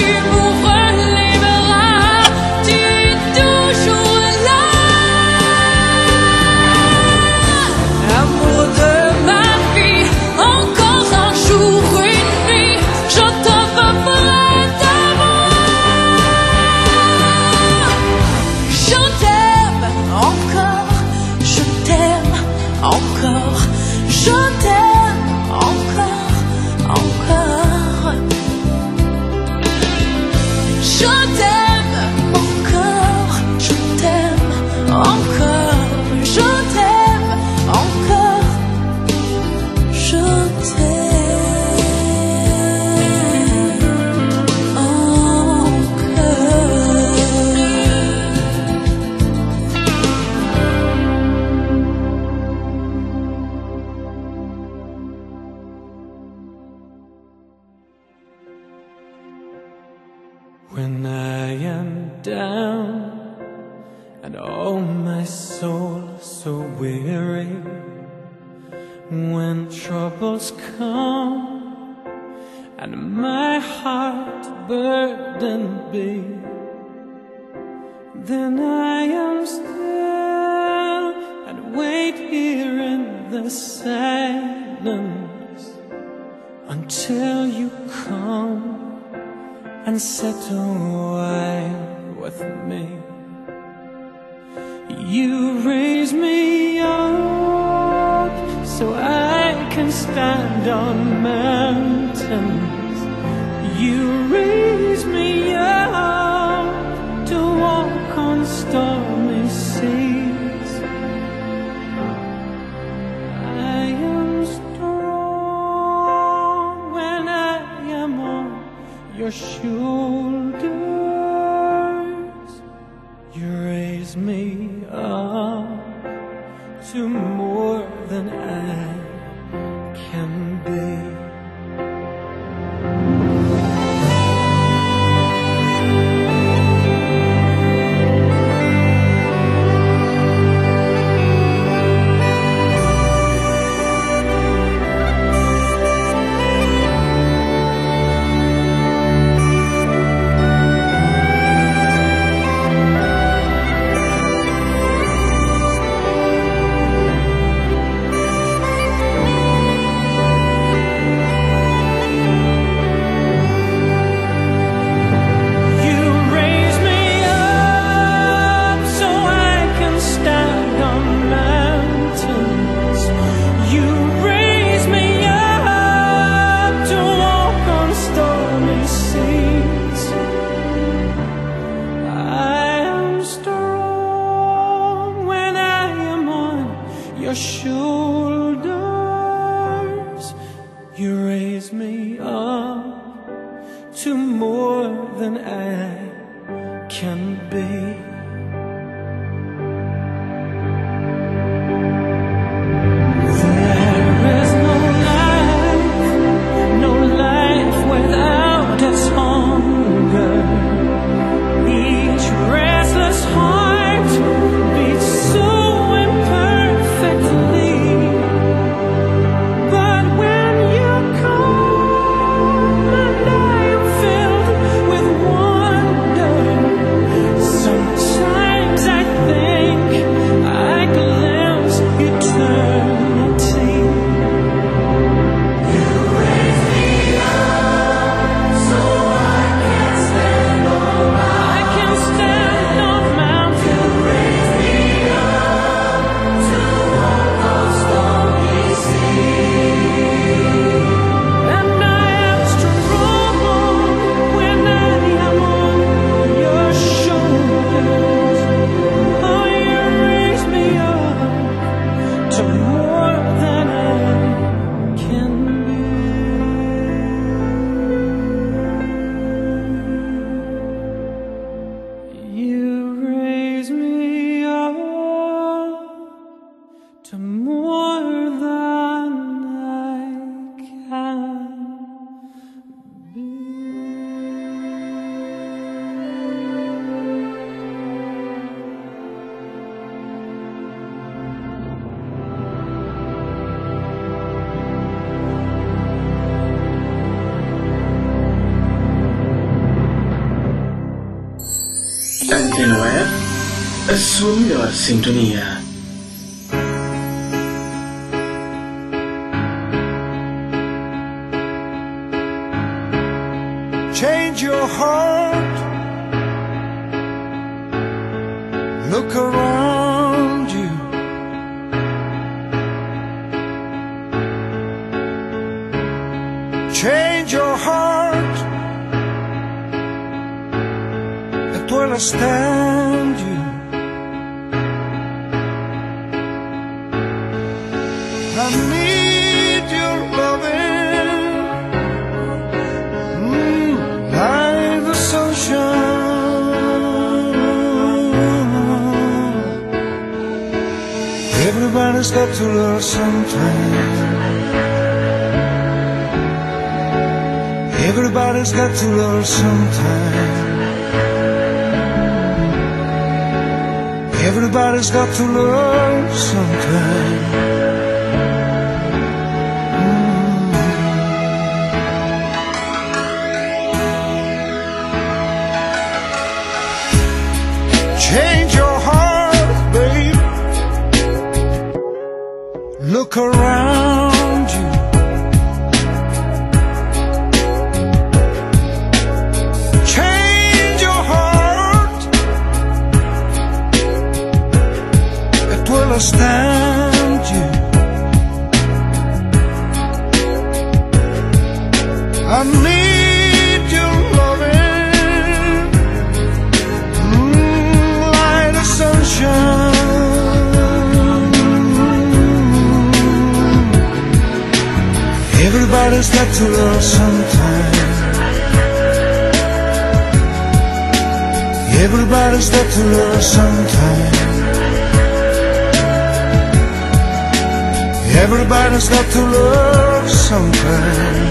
When I am down and oh my soul so weary, when troubles come and my heart burdened be, then I am still and wait here in the silence until you come and sit a while with me. You raise me up so I can stand on mountains. You raise me up to walk on stormy seas. I am strong when I am on your shoulders. You raise me up to more than I can be. Shoulders, you raise me up to more than I can be. There is no life without its hunger. Each restless heart beats so Antena Web, a sua melhor sintonia. Change your heart, look around you. Change your heart, it will stand you. I need your loving, like the sunshine. Everybody's got to learn sometime. Everybody's got to learn sometime. Everybody's got to learn sometime. Change your heart, babe. Look around you. Change your heart. It will astound you. I need your loving, like the sunshine. Everybody's got to learn sometime. Everybody's got to learn sometime. Everybody's got to learn sometime.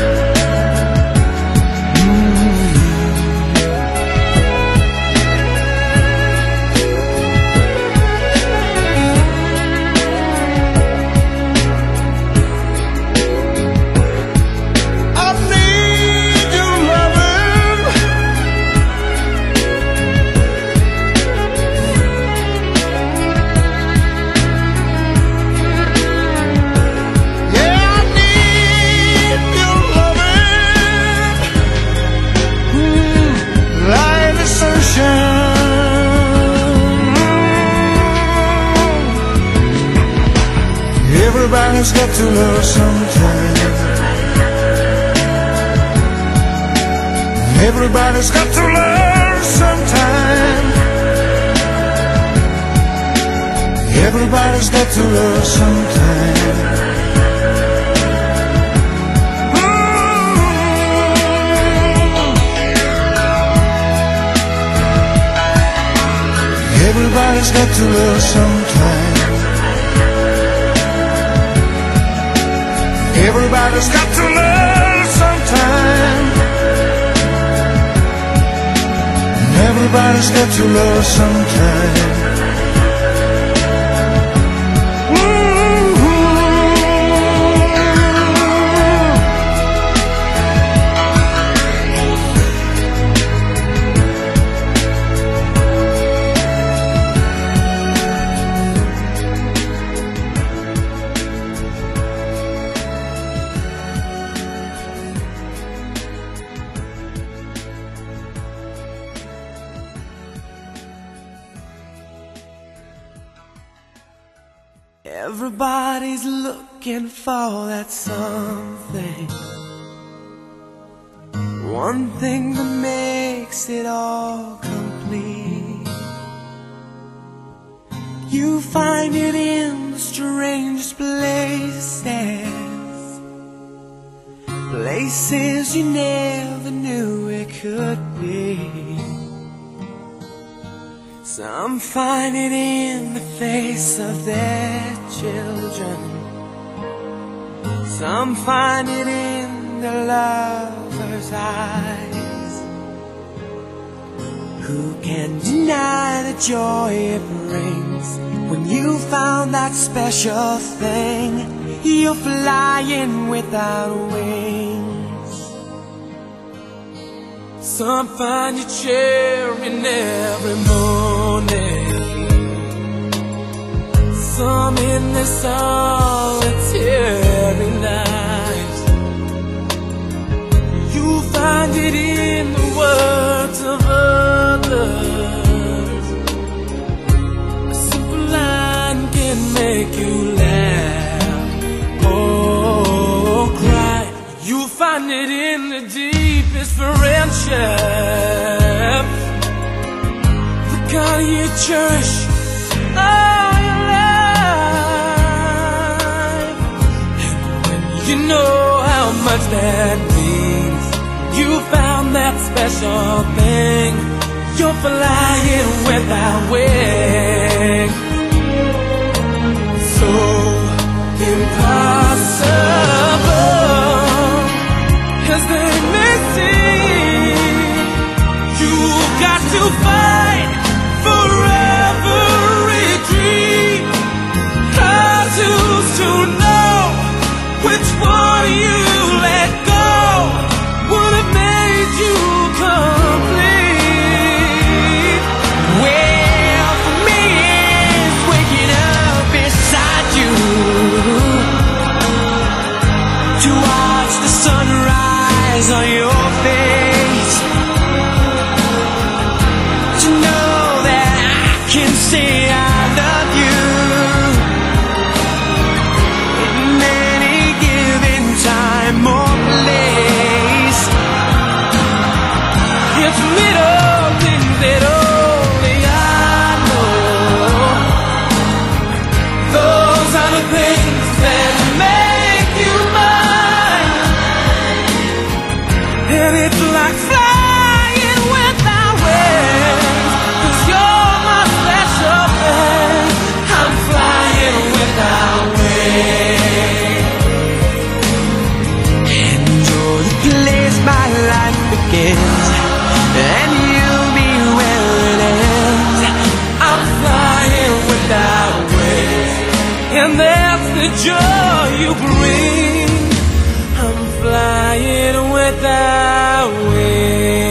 Everybody's got to learn sometime. Everybody's got to learn sometime. Everybody's got to learn sometime. Everybody's got to learn sometime. Everybody's got to learn sometime. Everybody's got to learn sometime. Everybody's looking for that something, one thing that makes it all complete. You find it in the strangest places, places you never knew it could be. Some find it in the face of their children. Some find it in the lover's eyes. Who can deny the joy it brings when you found that special thing? You're flying without wings. Some find you cheering every morning. Some in the solitary night. You find it in the words of others. A simple line can make you laugh or cry. You find it in the deepest friendship, the God you cherish all your life. And when you know how much that means, you found that special thing. You're flying without wings. So impossible as they may seem, you got to fight forever which one you let go would have made you complete. Well, for me it's waking up beside you to watch the sunrise on your face, to know that I can say I love you in any given time or place. It's little things that only I know. Those are the things that make you mine. And it's like flying without wings, 'cause you're my special thing. I'm flying without wings. And you're the place my life begins, and you'll be where it ends. I'm flying without wings, and that's the joy you bring. I'm flying without wings.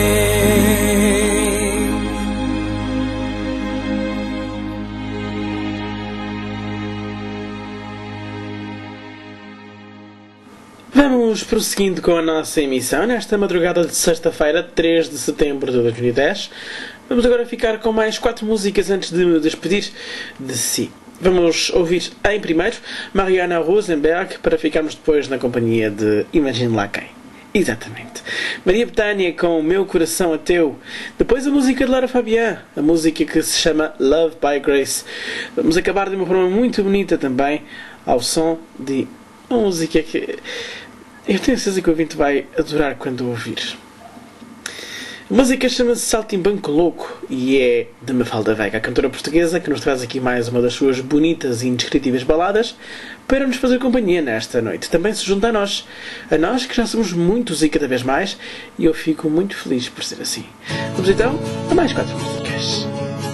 Vamos prosseguindo com a nossa emissão nesta madrugada de sexta-feira, 3 de setembro de 2010. Vamos agora ficar com mais 4 músicas antes de me despedir de si. Vamos ouvir em primeiro Mariana Rosenberg, para ficarmos depois na companhia de Imagine lá quem. Exatamente. Maria Bethânia com Meu Coração a Teu. Depois a música de Lara Fabian, a música que se chama Love by Grace. Vamos acabar de uma forma muito bonita também, ao som de uma música que eu tenho certeza que o ouvinte vai adorar quando ouvir. A música chama-se Saltimbanco Louco e é de Mafalda Veiga, a cantora portuguesa, que nos traz aqui mais uma das suas bonitas e indescritíveis baladas para nos fazer companhia nesta noite. Também se junta a nós que já somos muitos e cada vez mais, e eu fico muito feliz por ser assim. Vamos então a mais 4 músicas.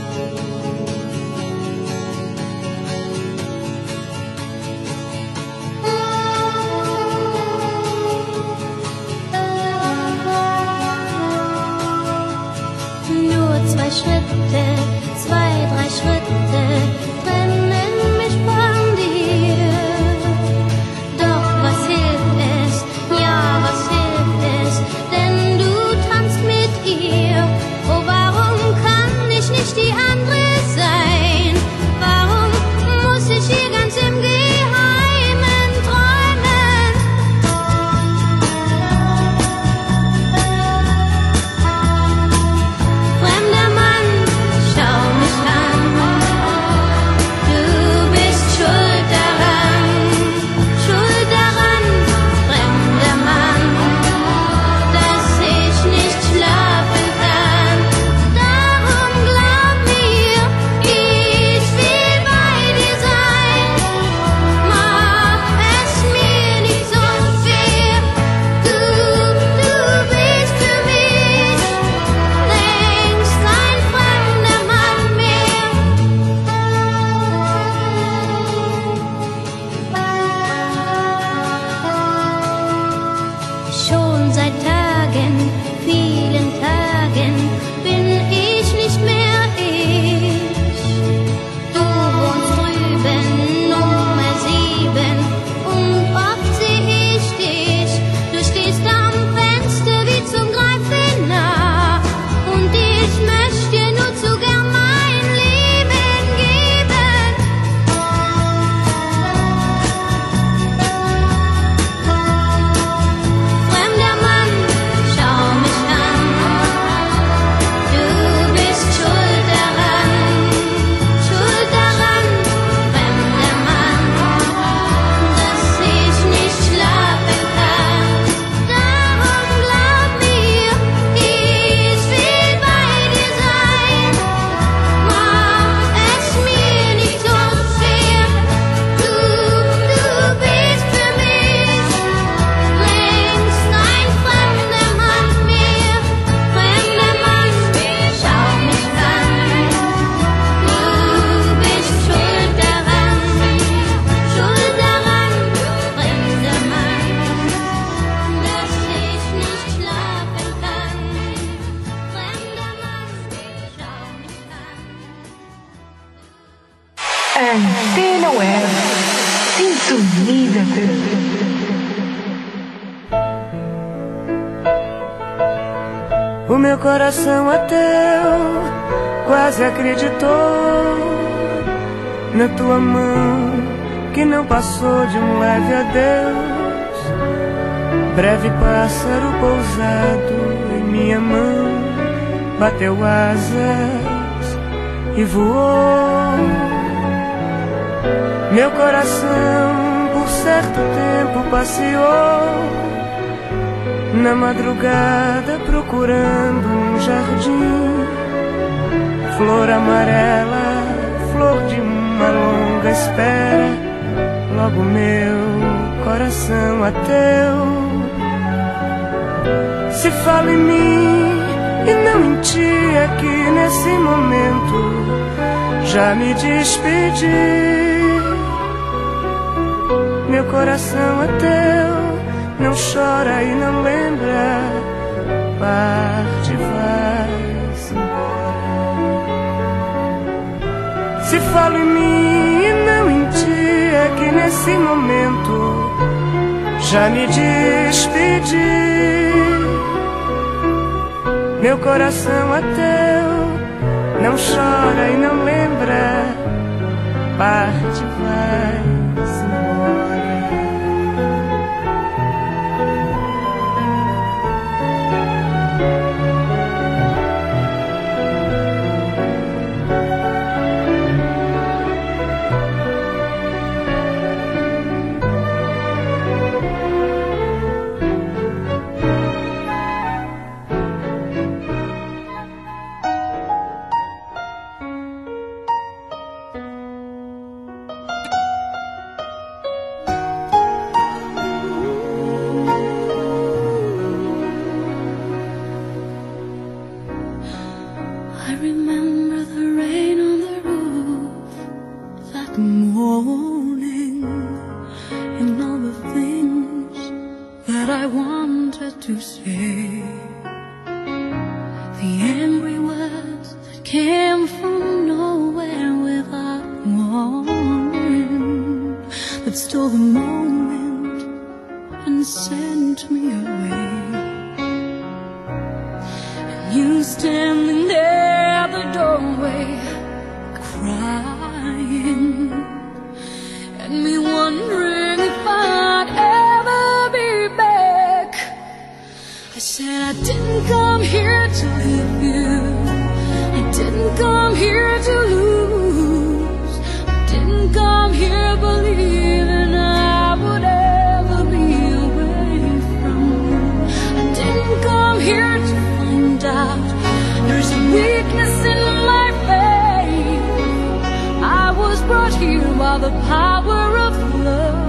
Zwei Schritte, 2, 3 Schritte trennen mich von dir. Doch was hilft es, ja was hilft es, denn du tanzt mit ihr. Oh, warum kann ich nicht O meu coração ateu quase acreditou na tua mão que não passou de um leve adeus. Breve pássaro pousado em minha mão bateu asas e voou. Meu coração por certo tempo passeou na madrugada procurando num jardim flor amarela, flor de uma longa espera. Logo meu coração ateu se fala em mim e não em ti. Aqui nesse momento já me despedi. Meu coração ateu não chora e não lembra, parte, vai-se embora. Se falo em mim e não em ti, é que nesse momento já me despedi. Meu coração ateu não chora e não lembra, parte, vai-se embora. To say the angry words that came from nowhere without warning, that stole the moment and sent me away. And you standing there at the doorway crying, and me wondering if I'd ever be back. I said I didn't come here to leave you, I didn't come here to lose, I didn't come here believing I would ever be away from you. I didn't come here to find out there's a weakness in my faith. I was brought here by the power of love.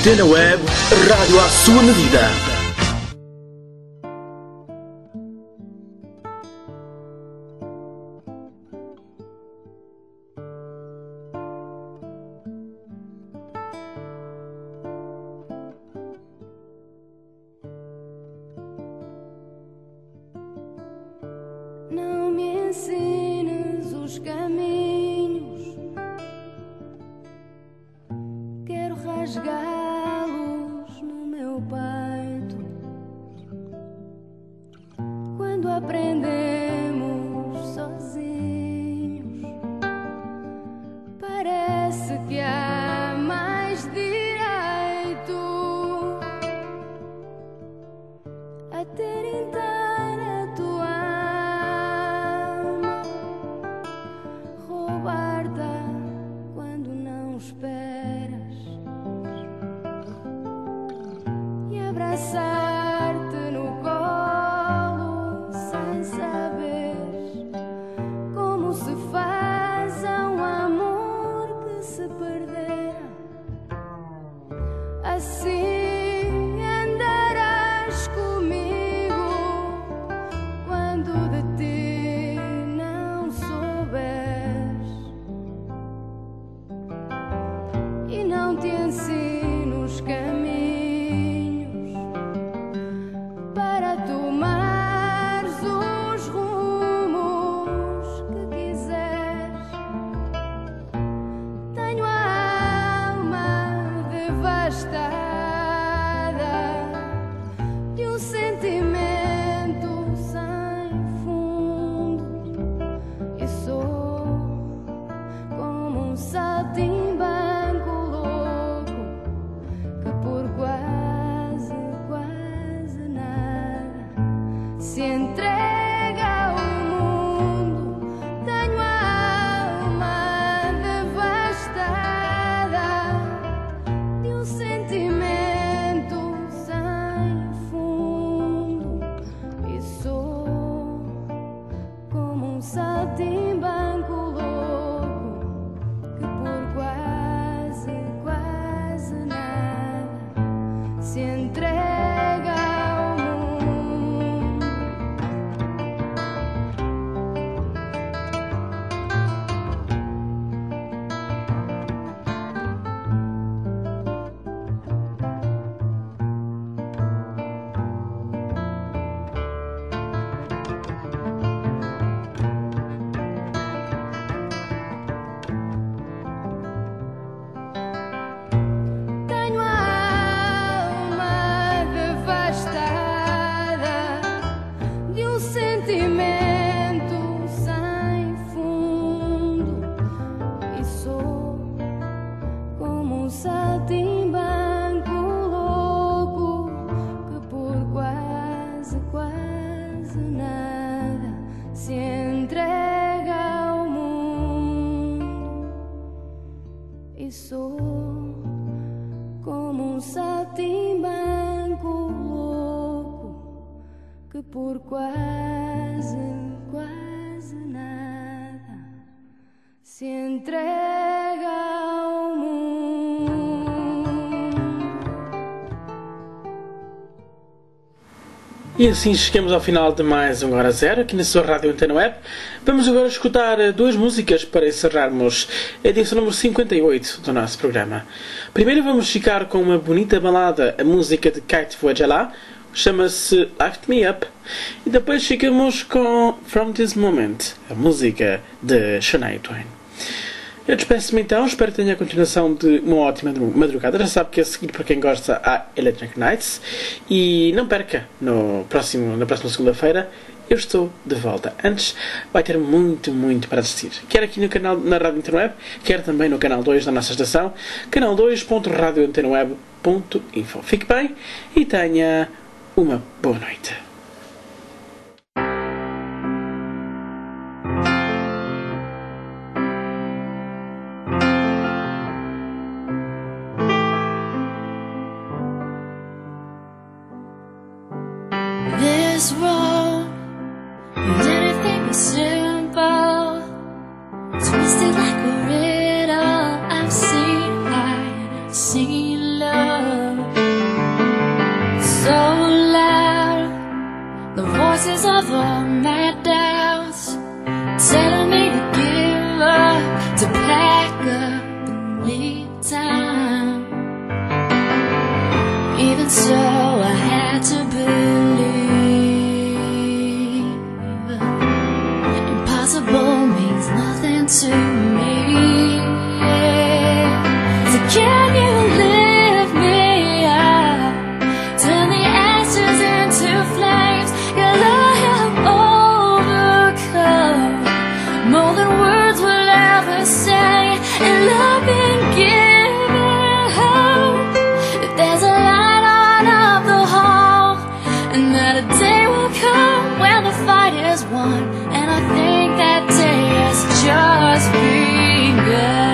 Antena Web, rádio à sua medida. Não me ensines os caminhos, quero rasgá-los no meu peito. Quando aprendemos sozinhos, parece que há mais direito a ter inteira a tua alma, roubar-te quando não esperas e abraçar-te no colo sem saber como se faz a um amor que se perdera. Assim andarás comigo quando de ti não souberes, e não te ensino os caminhos para tomares os rumos que quiseres. Tenho a alma devastada de um sentimento sem fundo, e sou como um saltimbanco louco que por quase nada se entrega ao mundo. Tenho a alma devastada de um sentimento sem fundo, e sou como um saltimbanco louco que por quase nada se entrega ao mundo. Tenho a alma devastada de um sentimento sem fundo, e sou como um saltimbanco louco que por quase nada se entrega ao mundo, e sou como um saltimbanco louco que por quase nada se entrega ao mundo. E assim chegamos ao final de mais um Hora Zero aqui na sua Rádio Antena Web. Vamos agora escutar duas músicas para encerrarmos a edição número 58 do nosso programa. Primeiro vamos ficar com uma bonita balada, a música de Kate Voegela, chama-se Lift Me Up. E depois ficamos com From This Moment, a música de Shania Twain. Eu despeço-me então, espero que tenha a continuação de uma ótima madrugada. Já sabe que a seguir, para quem gosta, há Electric Nights. E não perca, na próxima segunda-feira, eu estou de volta. Antes, vai ter muito para assistir. Quer aqui no canal, na Rádio Antena Web, quer também no canal 2 da nossa estação, canal2.radioantenaweb.info. Fique bem e tenha uma boa noite. This road, anything is simple, twisted like a riddle. I've seen light, seen love. of all my doubts, telling me to give up, to pack up and leave town. Even so, I had to believe impossible means nothing to me. So can you lift me up, turn the ashes into flames? 'Cause I have overcome more than words will ever say, and I've been given hope that there's a light on up the hall, and that a day will come when the fight is won, and I think that day has just begun.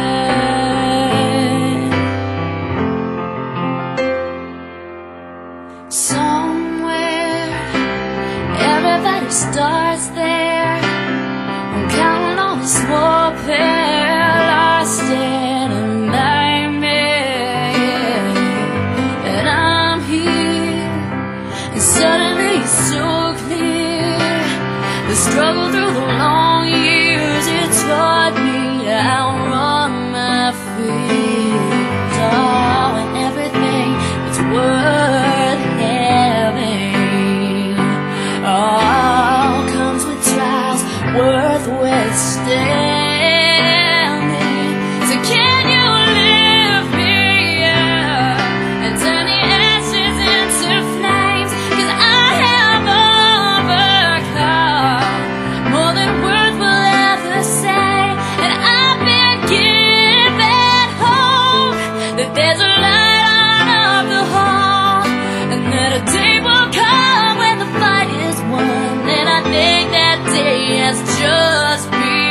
Somewhere, everybody starts there. I'm counting on a small pair, lost in a nightmare. And I'm here, and suddenly it's so clear. The struggle through the long years, it taught me to outrun my fears. Oh, and everything that's worth having, all comes with trials worth withstanding. So can you lift me up and turn the ashes into flames? 'Cause I have overcome more than words will ever say, and I've been given hope that there's a light on up the hall, and that a day will come when the fight is won, and I think that day has just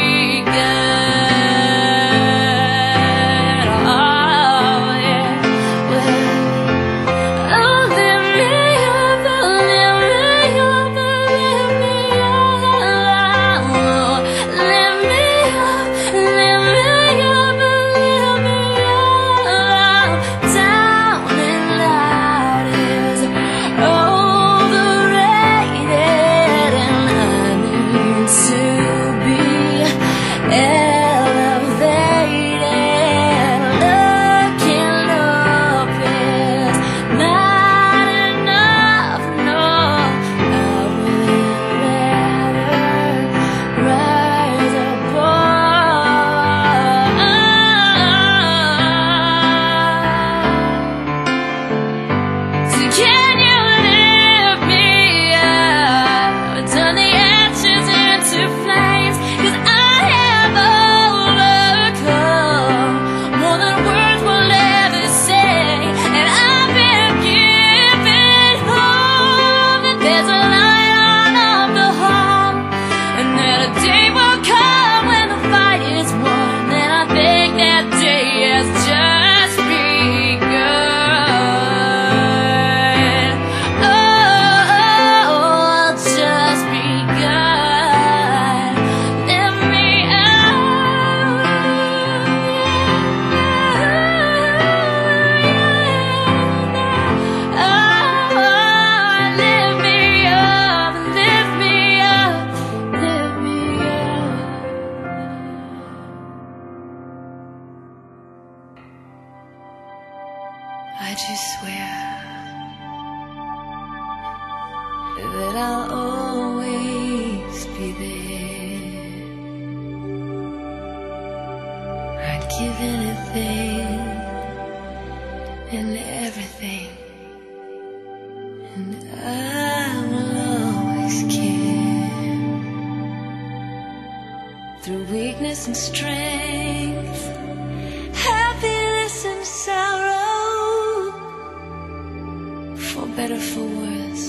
begun. Oh, yeah. Oh, lift me up, lift me up, lift me up. Lift me up, lift me up, lift me up. Down and out is overrated, and I need to be elevated. Looking up is not enough, no. I would rather rise above. So can you lift me up, turn the ashes into flames? 'Cause I have overcome more than words will ever say, and I've been given hope that there's a light on up the hall, and that a day will come when the fight is won, and I think that day has just begun. Oh, just begun. Lift me up. Oh, lift me up, lift me up, lift me up. I just swear that I'll always be there. I'd give anything and everything, and I will always care. Through weakness and strength, happiness and sorrow, for better, for worse,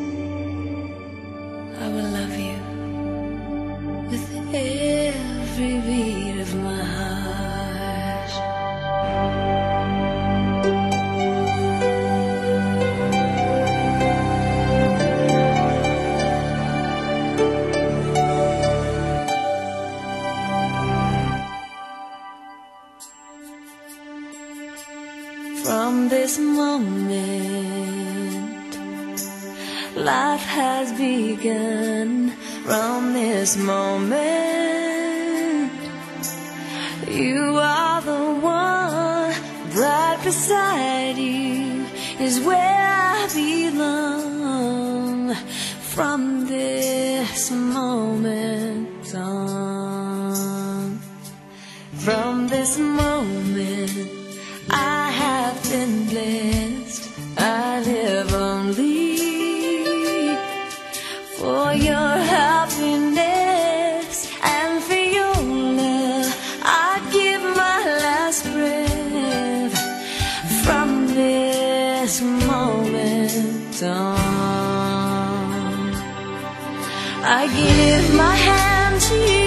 I will love you with every beat of my heart. From this moment, life has begun. From this moment, you are the one. Right beside you is where I belong. From this moment on, from this moment, I have been blessed. I live only for your happiness and for your love. I give my last breath. From this moment on, I give my hand to you.